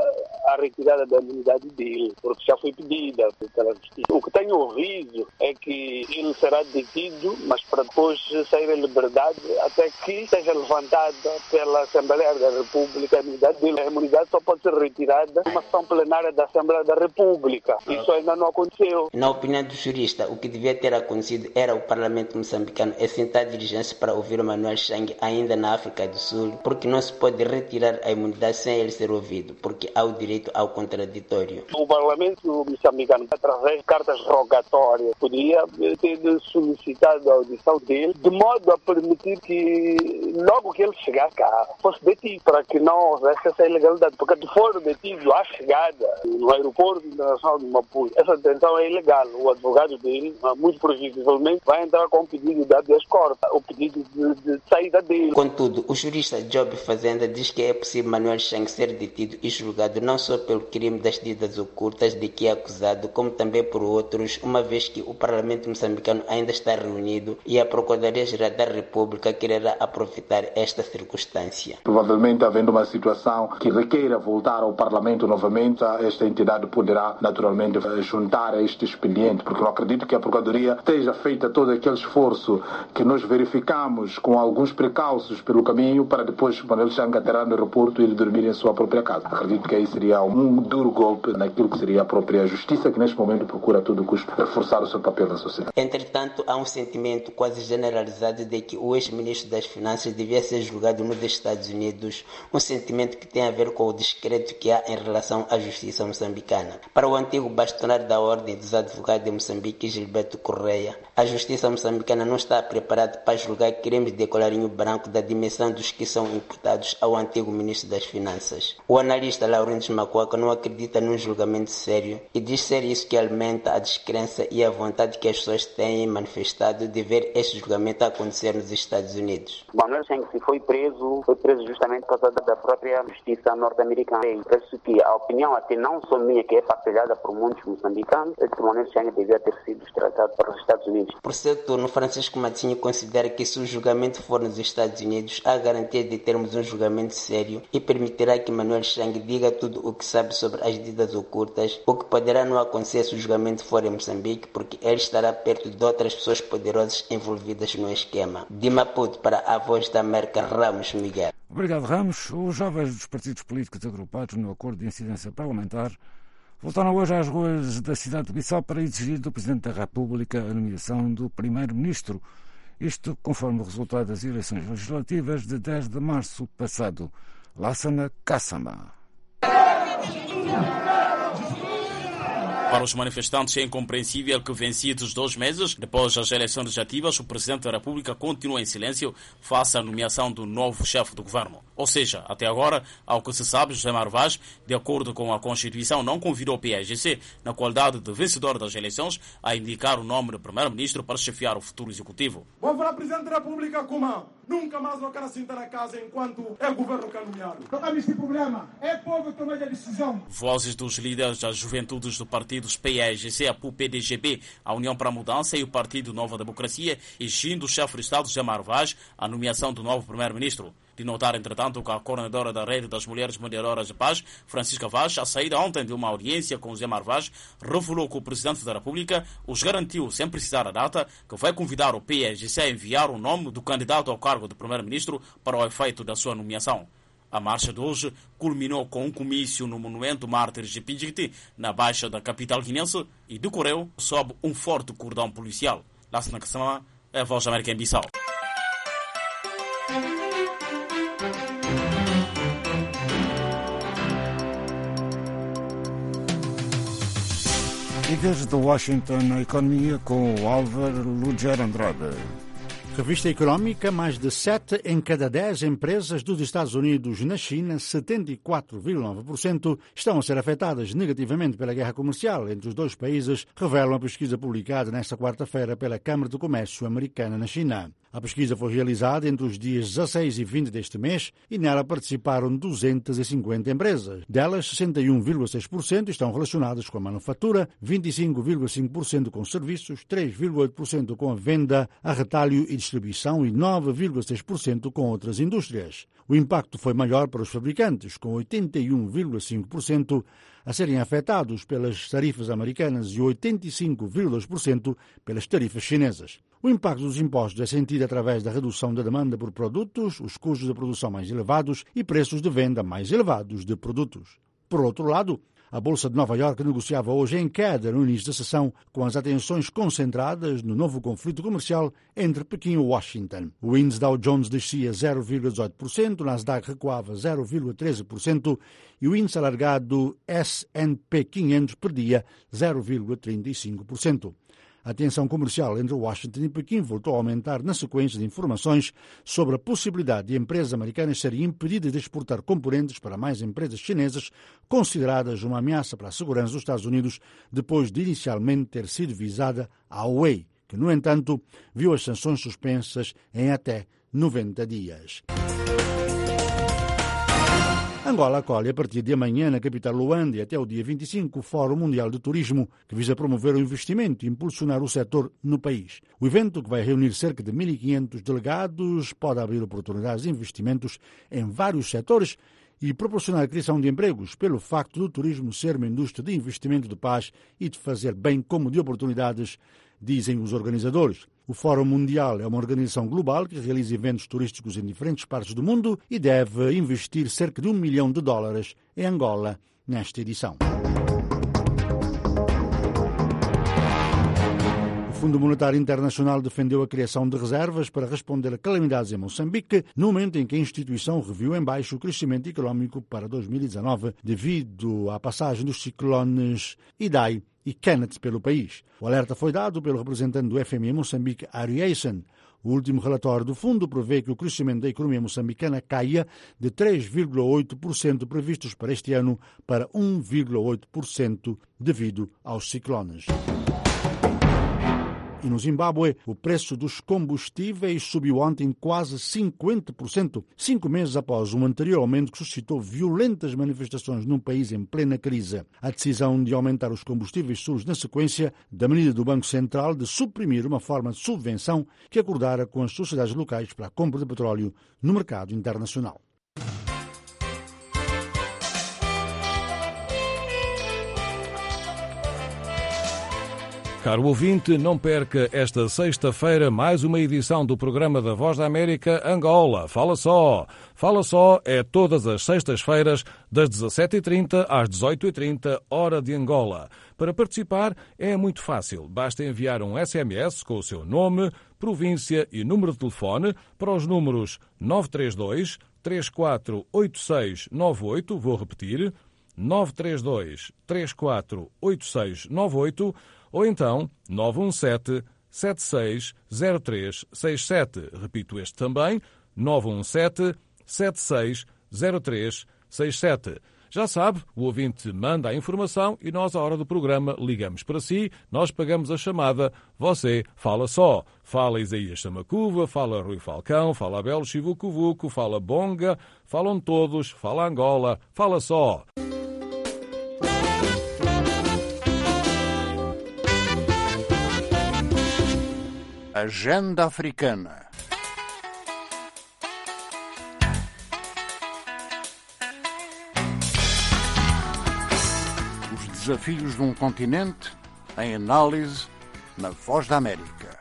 a retirada da imunidade dele, porque já foi pedida pela Justiça. O que tenho ouvido é que ele será detido, mas para depois sair em liberdade até que seja levantada pela Assembleia da República a imunidade dele. A imunidade só pode ser retirada numa sessão plenária da Assembleia da República. Isso ainda não aconteceu. Na opinião do jurista, o que devia ter acontecido era o Parlamento moçambicano assentar diligência para ouvir Manuel Chang ainda na África do Sul, porque não se pode retirar a imunidade sem ele ser ouvido, porque há o direito ao contraditório. O Parlamento moçambicano, através de cartas rogatórias, poderia ter solicitado a audição dele, de modo a permitir que, logo que ele chegar cá, fosse detido, para que não houvesse essa ilegalidade, porque se for detido à chegada no aeroporto internacional de Maputo, essa detenção é ilegal. O advogado dele, muito previsivelmente, vai entrar com o pedido de habeas corpus, o pedido de saída dele. Contudo, o jurista Job Fazenda diz que é possível Manuel Chang ser detido e julgado não só pelo crime das dívidas ocultas de que é acusado, como também por outros, uma vez que o Parlamento moçambicano ainda está reunido e a Procuradoria-Geral da República quererá aproveitar esta circunstância. Provavelmente, havendo uma situação que requeira voltar ao Parlamento novamente, esta entidade poderá naturalmente juntar a este expediente, porque eu acredito que a Procuradoria esteja feita todo aquele esforço que nós verificamos com alguns precalços pelo caminho para depois Manuel Chang aterrar no aeroporto e ele dormir em sua própria casa. Acredito que aí seria um duro golpe naquilo que seria a própria justiça, que neste momento procura a todo custo reforçar o seu papel na sociedade. Entretanto, há um sentimento quase generalizado de que o ex-ministro das Finanças devia ser julgado nos Estados Unidos, um sentimento que tem a ver com o descrédito que há em relação à justiça moçambicana. Para o antigo bastonário da Ordem dos Advogados de Moçambique, Gilberto Correia, a justiça moçambicana não está preparada para julgar crimes de colarinho branco da dimensão dos que são imputados ao antigo ministro das Finanças. O analista Laurentes Macuaca não acredita num julgamento sério e diz ser isso que alimenta a descrença e a vontade que as pessoas têm manifestado de ver este julgamento acontecer nos Estados Unidos. Manuel Chang, se foi preso justamente por causa da própria justiça norte-americana. Por isso que a opinião até não só minha, que é partilhada por muitos moçambicanos, é que Manuel Chang devia ter sido extraditado para os Estados Unidos. Por seu turno, Francisco Matinho considera que se o julgamento for nos Estados Unidos, há garantia de termos um julgamento sério e permitirá que Manuel Chang diga tudo o que sabe sobre as dívidas ocultas, o que poderá não acontecer se o julgamento for em Moçambique, porque ele estará perto de outras pessoas poderosas envolvidas no esquema. De Maputo, para a Voz da América, Ramos Miguel. Obrigado, Ramos. Os jovens dos partidos políticos agrupados no acordo de incidência parlamentar voltaram hoje às ruas da cidade de Bissau para exigir do Presidente da República a nomeação do Primeiro-Ministro. Isto conforme o resultado das eleições legislativas de 10 de março passado. Lassana Kassama. Para os manifestantes é incompreensível que, vencidos 2 meses depois das eleições legislativas, o Presidente da República continua em silêncio face à nomeação do novo chefe do governo. Ou seja, até agora, ao que se sabe, José Mário Vaz, de acordo com a Constituição, não convidou o PAIGC, na qualidade de vencedor das eleições, a indicar o nome do Primeiro-Ministro para chefiar o futuro executivo. Vou falar Presidente da República como nunca mais não quero sentar na casa enquanto é governo que é nomeado. Então, este problema é povo que toma a decisão. Vozes dos líderes das juventudes do partidos PAIGC, APU, PDGB, a União para a Mudança e o Partido Nova Democracia, exigindo o chefe de Estado, José Mário Vaz, a nomeação do novo Primeiro-Ministro. De notar, entretanto, que a coordenadora da Rede das Mulheres Mediadoras de Paz, Francisca Vaz, a saída ontem de uma audiência com José Mário Vaz, revelou que o Presidente da República os garantiu, sem precisar a data, que vai convidar o PAIGC a enviar o nome do candidato ao cargo de Primeiro-Ministro para o efeito da sua nomeação. A marcha de hoje culminou com um comício no Monumento Mártires de Pidgiti, na baixa da capital guinense, e decorreu sob um forte cordão policial. Lassana Kassama, a Voz da América em Bissau. E desde Washington, a economia com o Álvaro Luger Andrade. Revista Económica, mais de 7 em cada 10 empresas dos Estados Unidos na China, 74,9%, estão a ser afetadas negativamente pela guerra comercial entre os dois países, revela uma pesquisa publicada nesta quarta-feira pela Câmara de Comércio Americana na China. A pesquisa foi realizada entre os dias 16 e 20 deste mês e nela participaram 250 empresas. Delas, 61,6% estão relacionadas com a manufatura, 25,5% com serviços, 3,8% com a venda a retalho e distribuição e 9,6% com outras indústrias. O impacto foi maior para os fabricantes, com 81,5% a serem afetados pelas tarifas americanas e 85,2% pelas tarifas chinesas. O impacto dos impostos é sentido através da redução da demanda por produtos, os custos de produção mais elevados e preços de venda mais elevados de produtos. Por outro lado, a Bolsa de Nova Iorque negociava hoje em queda no início da sessão, com as atenções concentradas no novo conflito comercial entre Pequim e Washington. O índice Dow Jones descia 0,18%, o Nasdaq recuava 0,13% e o índice alargado S&P 500 perdia 0,35%. A tensão comercial entre Washington e Pequim voltou a aumentar na sequência de informações sobre a possibilidade de empresas americanas serem impedidas de exportar componentes para mais empresas chinesas, consideradas uma ameaça para a segurança dos Estados Unidos, depois de inicialmente ter sido visada a Huawei, que, no entanto, viu as sanções suspensas em até 90 dias. Angola acolhe a partir de amanhã na capital Luanda e até o dia 25 o Fórum Mundial de Turismo, que visa promover o investimento e impulsionar o setor no país. O evento, que vai reunir cerca de 1.500 delegados, pode abrir oportunidades de investimentos em vários setores e proporcionar a criação de empregos, pelo facto do turismo ser uma indústria de investimento de paz e de fazer bem como de oportunidades, dizem os organizadores. O Fórum Mundial é uma organização global que realiza eventos turísticos em diferentes partes do mundo e deve investir cerca de $1 milhão em Angola nesta edição. O Fundo Monetário Internacional defendeu a criação de reservas para responder a calamidades em Moçambique, no momento em que a instituição reviu em baixo o crescimento económico para 2019 devido à passagem dos ciclones Idai e Kenneth pelo país. O alerta foi dado pelo representante do FMI em Moçambique, Ari Eisen. O último relatório do fundo prevê que o crescimento da economia moçambicana caia de 3,8% previstos para este ano para 1,8% devido aos ciclones. E no Zimbábue, o preço dos combustíveis subiu ontem quase 50%, 5 meses após um anterior aumento que suscitou violentas manifestações num país em plena crise. A decisão de aumentar os combustíveis surge na sequência da medida do Banco Central de suprimir uma forma de subvenção que acordara com as sociedades locais para a compra de petróleo no mercado internacional. Caro ouvinte, não perca esta sexta-feira mais uma edição do programa da Voz da América Angola. Fala só! Fala só é todas as sextas-feiras, das 17h30 às 18h30, hora de Angola. Para participar é muito fácil. Basta enviar um SMS com o seu nome, província e número de telefone para os números 932 348698, vou repetir, 932 348698, ou então 917 760367. Repito este também, 917 760367. Já sabe, o ouvinte manda a informação e nós, à hora do programa, ligamos para si, nós pagamos a chamada, você fala só. Fala Isaías Samacuva, fala Rui Falcão, fala Abel Chivucuvuco, fala Bonga, falam todos, fala Angola, fala só. Agenda Africana. Os desafios de um continente em análise na Voz da América.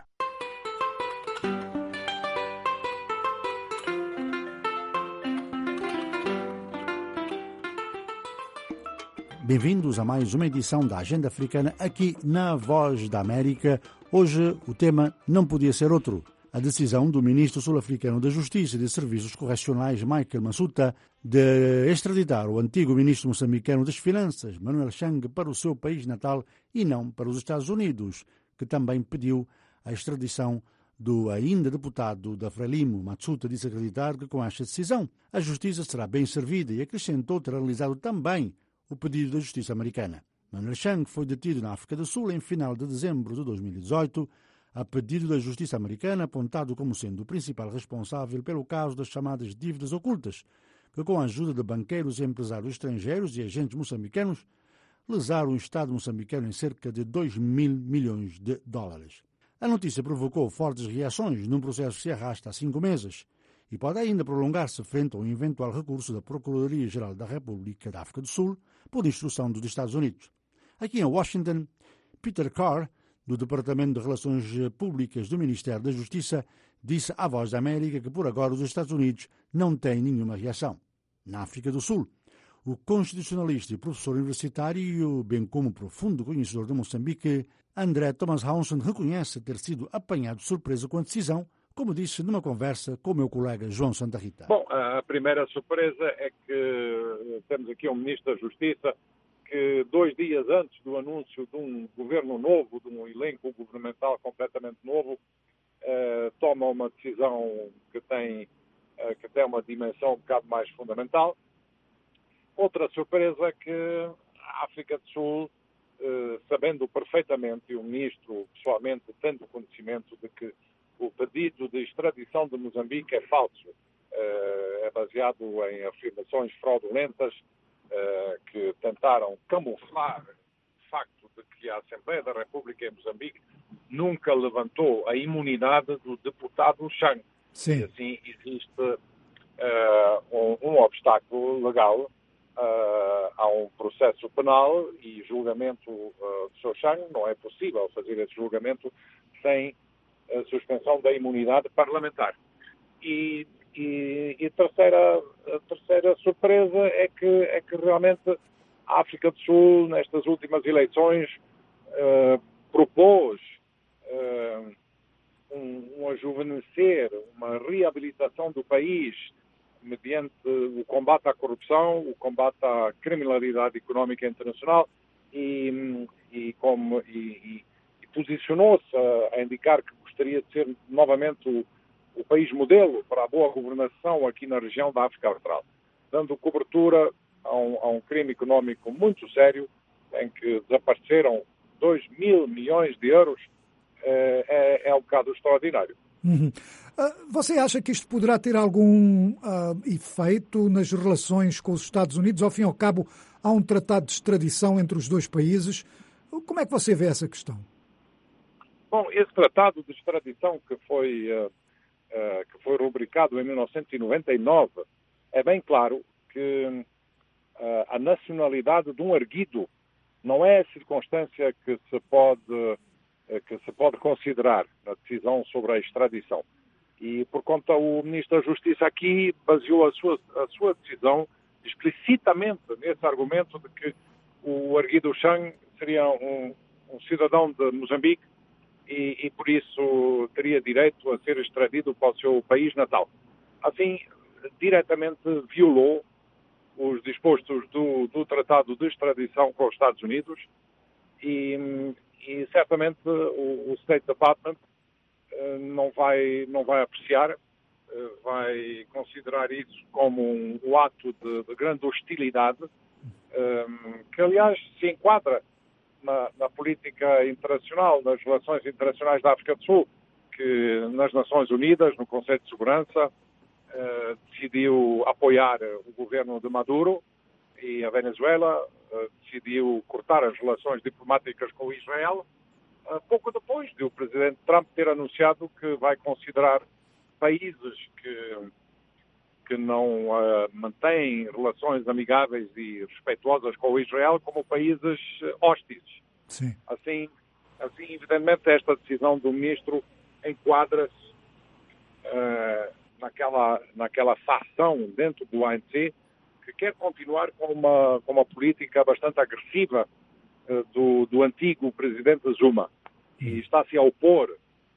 Bem-vindos a mais uma edição da Agenda Africana aqui na Voz da América. Hoje o tema não podia ser outro. A decisão do ministro sul-africano da Justiça e de Serviços Correcionais, Michael Massuta, de extraditar o antigo ministro moçambicano das Finanças, Manuel Chang, para o seu país natal e não para os Estados Unidos, que também pediu a extradição do ainda deputado da Frelimo. Massuta disse acreditar que com esta decisão a justiça será bem servida e acrescentou ter analisado também o pedido da justiça americana. Manuel Chang foi detido na África do Sul em final de dezembro de 2018, a pedido da justiça americana, apontado como sendo o principal responsável pelo caso das chamadas dívidas ocultas, que com a ajuda de banqueiros e empresários estrangeiros e agentes moçambicanos, lesaram o Estado moçambicano em cerca de 2 mil milhões de dólares. A notícia provocou fortes reações num processo que se arrasta há 5 meses e pode ainda prolongar-se frente a um eventual recurso da Procuradoria-Geral da República da África do Sul por instrução dos Estados Unidos. Aqui em Washington, Peter Carr, do Departamento de Relações Públicas do Ministério da Justiça, disse à Voz da América que por agora os Estados Unidos não têm nenhuma reação. Na África do Sul, o constitucionalista e professor universitário, bem como profundo conhecedor de Moçambique, André Thomas Housen, reconhece ter sido apanhado de surpresa com a decisão, como disse numa conversa com o meu colega João Santa Rita. Bom, a primeira surpresa é que temos aqui um ministro da Justiça que 2 dias antes do anúncio de um governo novo, de um elenco governamental completamente novo, toma uma decisão que tem uma dimensão um bocado mais fundamental. Outra surpresa é que a África do Sul, sabendo perfeitamente, e o ministro pessoalmente tendo conhecimento de que o pedido de extradição de Moçambique é falso, é baseado em afirmações fraudulentas que tentaram camuflar o facto de que a Assembleia da República em Moçambique nunca levantou a imunidade do deputado Chang. Sim. E assim existe um obstáculo legal a um processo penal e julgamento do Sr. Chang. Não é possível fazer esse julgamento sem a suspensão da imunidade parlamentar. E a terceira surpresa é que realmente a África do Sul, nestas últimas eleições, propôs um ajuvenescer, uma reabilitação do país mediante o combate à corrupção, o combate à criminalidade económica internacional e posicionou-se a indicar que gostaria de ser novamente o país modelo para a boa governação aqui na região da África Austral, dando cobertura a um crime económico muito sério, em que desapareceram 2 mil milhões de euros, é um bocado extraordinário. Uhum. Você acha que isto poderá ter algum efeito nas relações com os Estados Unidos? Ao fim e ao cabo, há um tratado de extradição entre os dois países. Como é que você vê essa questão? Bom, esse tratado de extradição que foi rubricado em 1999, é bem claro que a nacionalidade de um erguido não é a circunstância que se pode que se pode considerar na decisão sobre a extradição. E, por conta, o Ministro da Justiça aqui baseou a sua decisão explicitamente nesse argumento de que o Arguido Chang seria um cidadão de Moçambique e, por isso, teria direito a ser extradido para o seu país natal. Assim, diretamente violou os dispostos do Tratado de Extradição com os Estados Unidos e certamente o State Department não vai apreciar, vai considerar isso como um ato de grande hostilidade, que aliás se enquadra na política internacional, nas relações internacionais da África do Sul, que nas Nações Unidas, no Conselho de Segurança, decidiu apoiar o governo de Maduro e a Venezuela decidiu cortar as relações diplomáticas com Israel, pouco depois de o presidente Trump ter anunciado que vai considerar países que não mantêm relações amigáveis e respeituosas com o Israel como países hostis. Sim. Assim, evidentemente, esta decisão do ministro enquadra-se naquela facção dentro do ANC que quer continuar com uma política bastante agressiva do antigo presidente Zuma e está-se a opor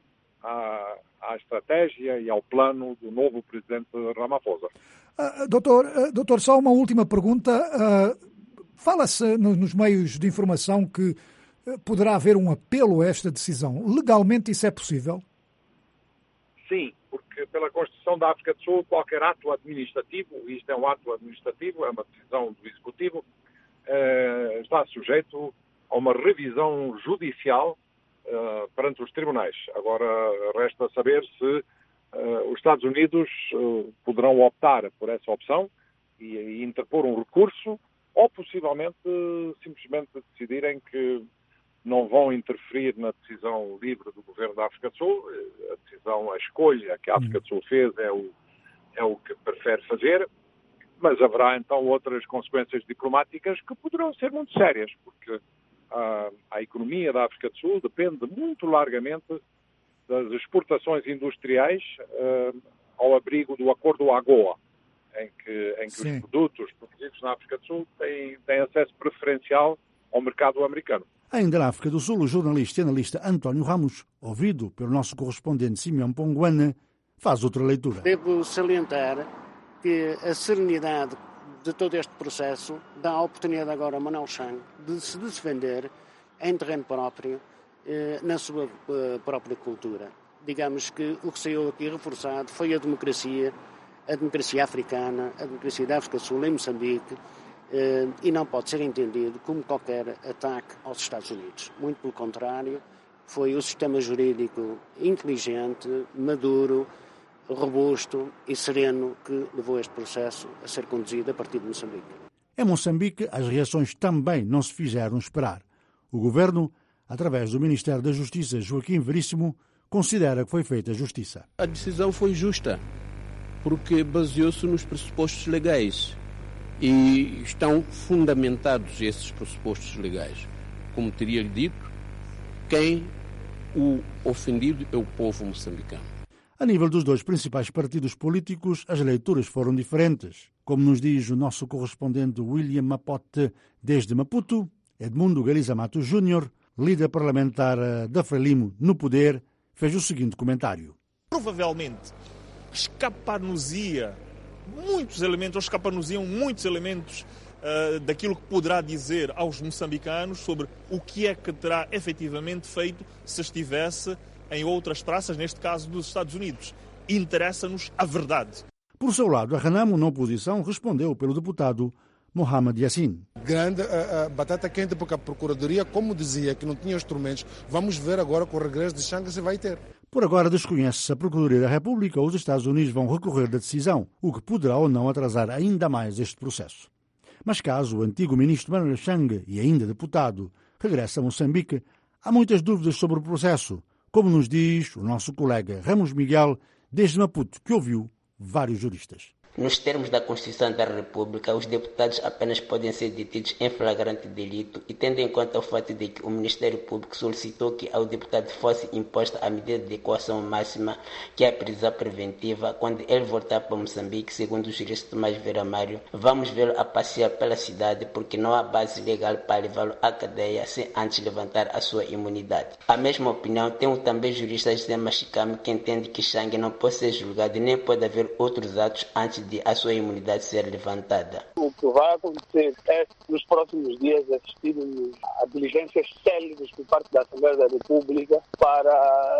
à estratégia e ao plano do novo presidente Ramaphosa. Doutor, só uma última pergunta. Fala-se nos meios de informação que poderá haver um apelo a esta decisão. Legalmente isso é possível? Sim, porque pela Constituição da África do Sul, qualquer ato administrativo, e isto é um ato administrativo, é uma decisão do Executivo, está sujeito a uma revisão judicial perante os tribunais. Agora, resta saber se os Estados Unidos poderão optar por essa opção e interpor um recurso, ou possivelmente simplesmente decidirem que não vão interferir na decisão livre do governo da África do Sul. A escolha que a África do Sul fez é o que prefere fazer, mas haverá então outras consequências diplomáticas que poderão ser muito sérias, porque a economia da África do Sul depende muito largamente das exportações industriais ao abrigo do acordo AGOA, em que os produtos produzidos na África do Sul têm acesso preferencial ao mercado americano. Ainda na África do Sul, o jornalista e analista António Ramos, ouvido pelo nosso correspondente Simeão Ponguana, faz outra leitura. Devo salientar que a serenidade de todo este processo dá a oportunidade agora a Manuel Chang de se defender em terreno próprio, na sua própria cultura. Digamos que o que saiu aqui reforçado foi a democracia africana, a democracia da África do Sul em Moçambique, e não pode ser entendido como qualquer ataque aos Estados Unidos. Muito pelo contrário, foi o sistema jurídico inteligente, maduro, robusto e sereno que levou este processo a ser conduzido a partir de Moçambique. Em Moçambique, as reações também não se fizeram esperar. O governo, através do Ministério da Justiça, Joaquim Veríssimo, considera que foi feita justiça. A decisão foi justa, porque baseou-se nos pressupostos legais e estão fundamentados esses pressupostos legais. Como teria dito, quem o ofendido é o povo moçambicano. A nível dos dois principais partidos políticos, as leituras foram diferentes. Como nos diz o nosso correspondente William Mapote, desde Maputo, Edmundo Galiza Matos Júnior, líder parlamentar da Frelimo no poder, fez o seguinte comentário. Provavelmente escapar-nos-iam muitos elementos daquilo que poderá dizer aos moçambicanos sobre o que é que terá efetivamente feito se estivesse em outras praças, neste caso dos Estados Unidos. Interessa-nos a verdade. Por seu lado, a Renamo, na oposição, respondeu pelo deputado Mohamed Yassin. Grande batata quente, porque a Procuradoria, como dizia, que não tinha instrumentos, vamos ver agora com o regresso de Chang se vai ter. Por agora, desconhece se a Procuradoria da República ou os Estados Unidos vão recorrer da decisão, o que poderá ou não atrasar ainda mais este processo. Mas caso o antigo ministro Manuel Chang, e ainda deputado, regresse a Moçambique, há muitas dúvidas sobre o processo, como nos diz o nosso colega Ramos Miguel, desde Maputo, que ouviu vários juristas. Nos termos da Constituição da República, os deputados apenas podem ser detidos em flagrante delito e tendo em conta o fato de que o Ministério Público solicitou que ao deputado fosse imposta a medida de coação máxima, que é a prisão preventiva, quando ele voltar para Moçambique, segundo o jurista Tomás Vera Mário, vamos vê-lo a passear pela cidade porque não há base legal para levá-lo à cadeia sem antes levantar a sua imunidade. A mesma opinião tem o também jurista José Machicame, que entende que Changue não pode ser julgado nem pode haver outros atos antes de a sua imunidade ser levantada. O que vai acontecer é, nos próximos dias, assistirmos a diligências céleres por parte da Assembleia da República para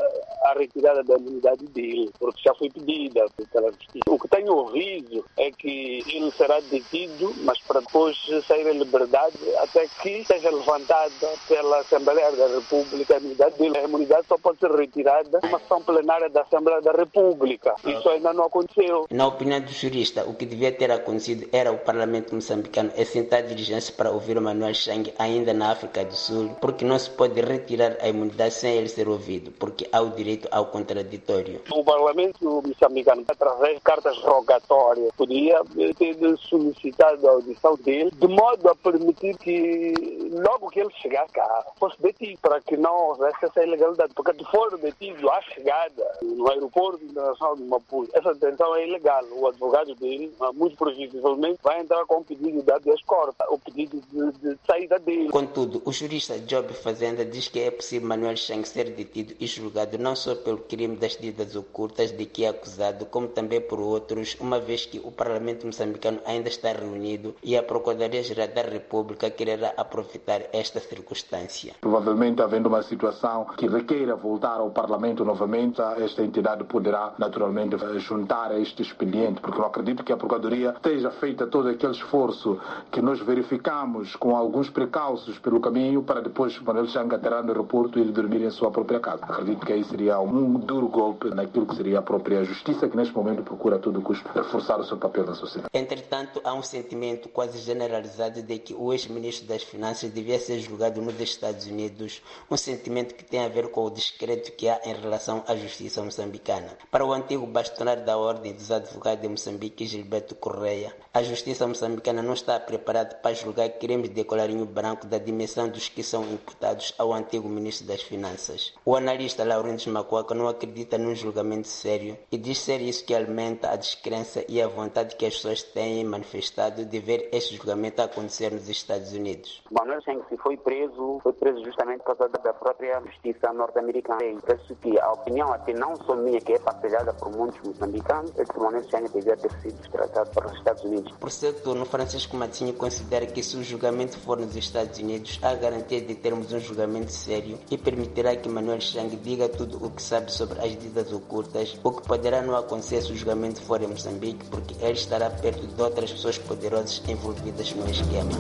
a retirada da imunidade dele, porque já foi pedida pela Justiça. O que tenho ouvido é que ele será detido, mas para depois sair em liberdade até que seja levantada pela Assembleia da República a imunidade dele. A imunidade só pode ser retirada numa sessão plenária da Assembleia da República. Isso ainda não aconteceu. Na opinião do jurista, o que devia ter acontecido era o Parlamento moçambicano assentar diligência para ouvir o Manuel Changue ainda na África do Sul, porque não se pode retirar a imunidade sem ele ser ouvido, porque há o direito ao contraditório. O Parlamento moçambicano, através de cartas rogatórias, podia ter solicitado a audição dele, de modo a permitir que, logo que ele chegasse cá, fosse detido, para que não houvesse essa ilegalidade. Porque se for detido à chegada no aeroporto internacional de Maputo, essa detenção é ilegal. O advogado dele, muito previsivelmente, vai entrar com um pedido de habeas corpus, o pedido de saída dele. Contudo, o jurista Job Fazenda diz que é possível Manuel Changue ser detido e julgado não só pelo crime das dívidas ocultas de que é acusado, como também por outros, uma vez que o Parlamento moçambicano ainda está reunido e a Procuradoria-Geral da República quererá aproveitar esta circunstância. Provavelmente, havendo uma situação que requeira voltar ao Parlamento novamente, esta entidade poderá naturalmente juntar a este expediente, porque eu acredito que a Procuradoria esteja feita todo aquele esforço que nós verificamos com alguns precalços pelo caminho para depois Manuel Changue aterrar no aeroporto e ele dormir em sua própria casa. Acredito que aí seria um duro golpe naquilo que seria a própria justiça, que neste momento procura a todo custo reforçar o seu papel na sociedade. Entretanto, há um sentimento quase generalizado de que o ex-ministro das Finanças devia ser julgado nos Estados Unidos, um sentimento que tem a ver com o descrédito que há em relação à justiça moçambicana. Para o antigo bastonário da Ordem dos Advogados de Moçambique, Gilberto Correia, a justiça moçambicana não está preparada para julgar crimes de colarinho branco da dimensão dos que são imputados ao antigo ministro das Finanças. O analista Laurentius Macuaca não acredita num julgamento sério e diz ser isso que alimenta a descrença e a vontade que as pessoas têm manifestado de ver este julgamento acontecer nos Estados Unidos. Manuel Changue, se foi preso justamente por causa da própria justiça norte-americana. Penso que a opinião até não só minha, que é partilhada por muitos moçambicanos, é que Manuel Changue devia ter sido tratado para os Estados Unidos. Por seu turno, Francisco Matinho considera que se o julgamento for nos Estados Unidos, há garantia de termos um julgamento sério e permitirá que Manuel Changue diga tudo o que sabe sobre as dívidas ocultas, o que poderá não acontecer se o julgamento for em Moçambique, porque ele estará perto de outras pessoas poderosas envolvidas no esquema.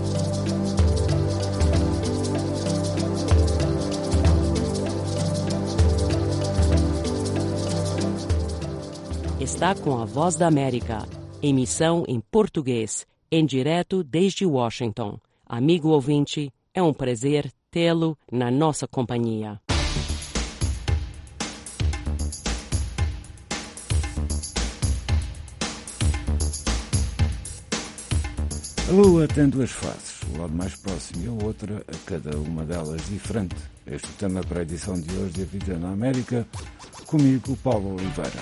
Está com a Voz da América, emissão em português, em direto desde Washington. Amigo ouvinte, é um prazer tê-lo na nossa companhia. A Lua tem duas faces, o lado mais próximo e a outra, a cada uma delas diferente. Este é o tema para a edição de hoje de A Vida na América, comigo, Paulo Oliveira.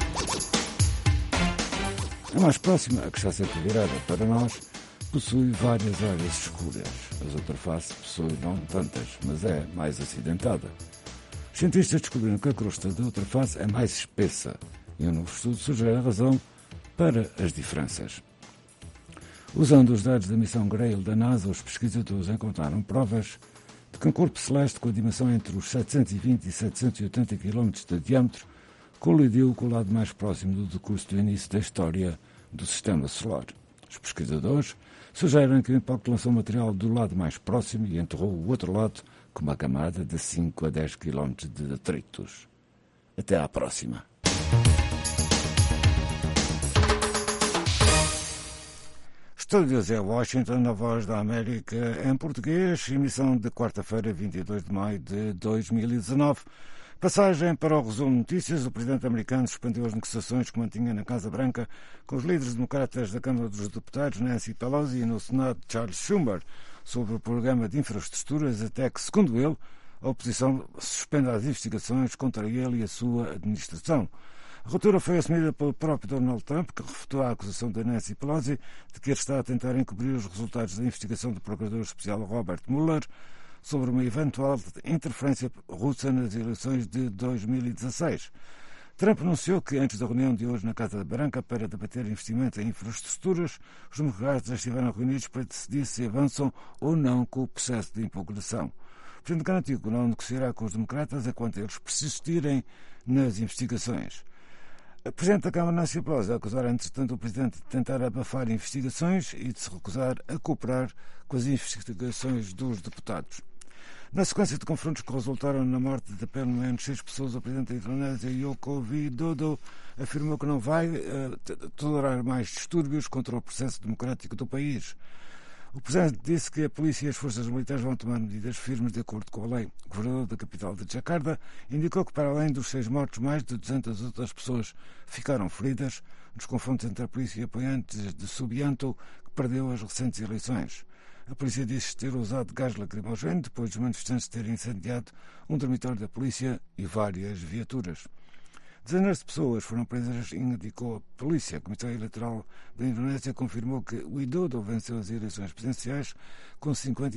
A mais próxima, a que está sempre virada para nós, possui várias áreas escuras. A outra face possui não tantas, mas é mais acidentada. Os cientistas descobriram que a crosta da outra face é mais espessa e um novo estudo sugere a razão para as diferenças. Usando os dados da missão Grail da NASA, os pesquisadores encontraram provas de que um corpo celeste com a dimensão entre os 720 e 780 km de diâmetro colidiu com o lado mais próximo do decurso do início da história do Sistema Solar. Os pesquisadores sugerem que o impacto lançou material do lado mais próximo e enterrou o outro lado com uma camada de 5 a 10 km de detritos. Até à próxima. Estúdios em Washington, na Voz da América em português, emissão de quarta-feira, 22 de maio de 2019. Passagem para o resumo de notícias. O presidente americano suspendeu as negociações que mantinha na Casa Branca com os líderes democratas da Câmara dos Deputados, Nancy Pelosi, e no Senado, Charles Schumer, sobre o programa de infraestruturas, até que, segundo ele, a oposição suspenda as investigações contra ele e a sua administração. A ruptura foi assumida pelo próprio Donald Trump, que refutou a acusação de Nancy Pelosi de que ele está a tentar encobrir os resultados da investigação do procurador especial Robert Mueller sobre uma eventual interferência russa nas eleições de 2016. Trump anunciou que, antes da reunião de hoje na Casa Branca para debater investimento em infraestruturas, os democratas estiveram reunidos para decidir se avançam ou não com o processo de impugnação. O presidente garantiu que não negociará com os democratas enquanto eles persistirem nas investigações. A presidente da Câmara, Nancy Pelosi, acusara, entretanto, o presidente de tentar abafar investigações e de se recusar a cooperar com as investigações dos deputados. Na sequência de confrontos que resultaram na morte de pelo menos 6 pessoas, o presidente da Indonésia, Joko Widodo, afirmou que não vai tolerar mais distúrbios contra o processo democrático do país. O presidente disse que a polícia e as forças militares vão tomar medidas firmes de acordo com a lei. O governador da capital de Jakarta indicou que, para além dos 6 mortos, mais de 200 outras pessoas ficaram feridas nos confrontos entre a polícia e apoiantes de Subianto, que perdeu as recentes eleições. A polícia disse ter usado gás lacrimogéneo depois dos manifestantes terem incendiado um dormitório da polícia e várias viaturas. Dezenas de pessoas foram presas, indicou a polícia. A Comissão Eleitoral da Indonésia confirmou que Widodo venceu as eleições presidenciais com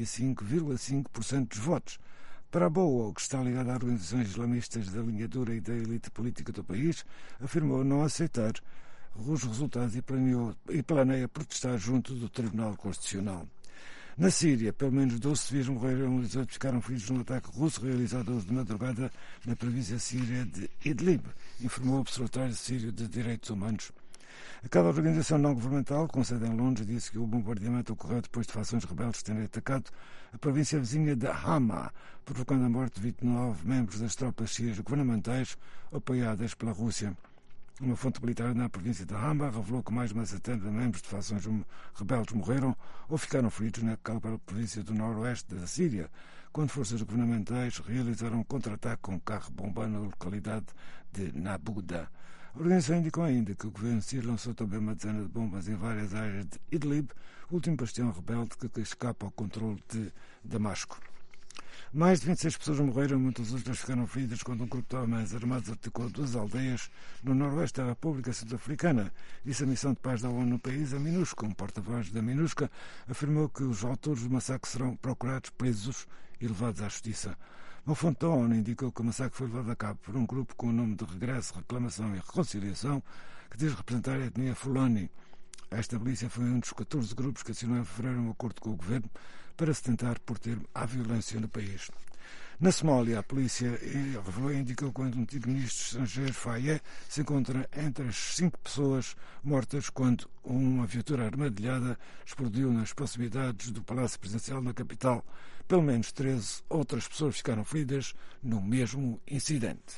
55,5% dos votos. Para a BOA, que está ligada a organizações islamistas da linha dura e da elite política do país, afirmou não aceitar os resultados e planeia protestar junto do Tribunal Constitucional. Na Síria, pelo menos 12 civis morreram e 18 ficaram feridos num ataque russo realizado hoje de madrugada na província síria de Idlib, informou o Observatório Sírio de Direitos Humanos. Aquela organização não-governamental, com sede em Londres, disse que o bombardeamento ocorreu depois de facções rebeldes terem atacado a província vizinha de Hama, provocando a morte de 29 membros das tropas sírias governamentais apoiadas pela Rússia. Uma fonte militar na província de Hama revelou que mais de uma centena de membros de facções rebeldes morreram ou ficaram feridos naquela província do noroeste da Síria, quando forças governamentais realizaram um contra-ataque com um carro-bomba na localidade de Nabuda. A organização indicou ainda que o governo sírio lançou também uma dezena de bombas em várias áreas de Idlib, último bastião rebelde que escapa ao controle de Damasco. Mais de 26 pessoas morreram e muitas outras ficaram feridas quando um grupo de homens armados atacou 2 aldeias no noroeste da República Centro-Africana. Disse a missão de paz da ONU no país, a MINUSCA. Um porta-voz da MINUSCA afirmou que os autores do massacre serão procurados, presos e levados à justiça. Uma fonte da ONU indicou que o massacre foi levado a cabo por um grupo com o nome de Regresso, Reclamação e Reconciliação, que diz representar a etnia Fulani. Esta milícia foi um dos 14 grupos que assinou em fevereiro um acordo com o governo para se tentar pôr termo à violência no país. Na Somália, a polícia revelou e indicou que o antigo ministro estrangeiro Faye se encontra entre as 5 pessoas mortas quando uma viatura armadilhada explodiu nas proximidades do Palácio Presidencial na capital. Pelo menos 13 outras pessoas ficaram feridas no mesmo incidente.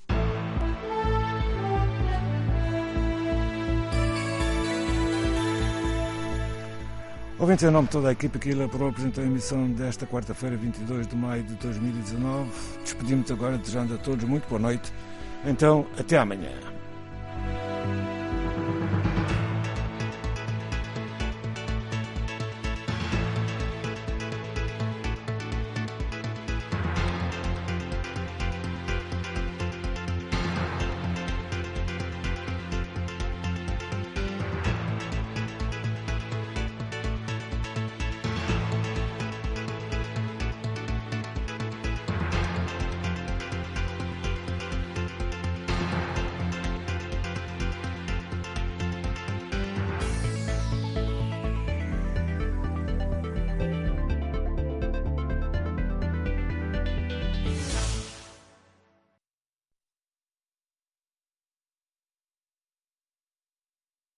Ouvintes, em nome de toda a equipe que elaborou, apresentou a emissão desta quarta-feira, 22 de maio de 2019. Despedimos agora, desejando a todos muito boa noite. Então, até amanhã.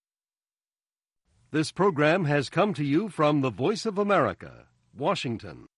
This program has come to you from the Voice of America, Washington.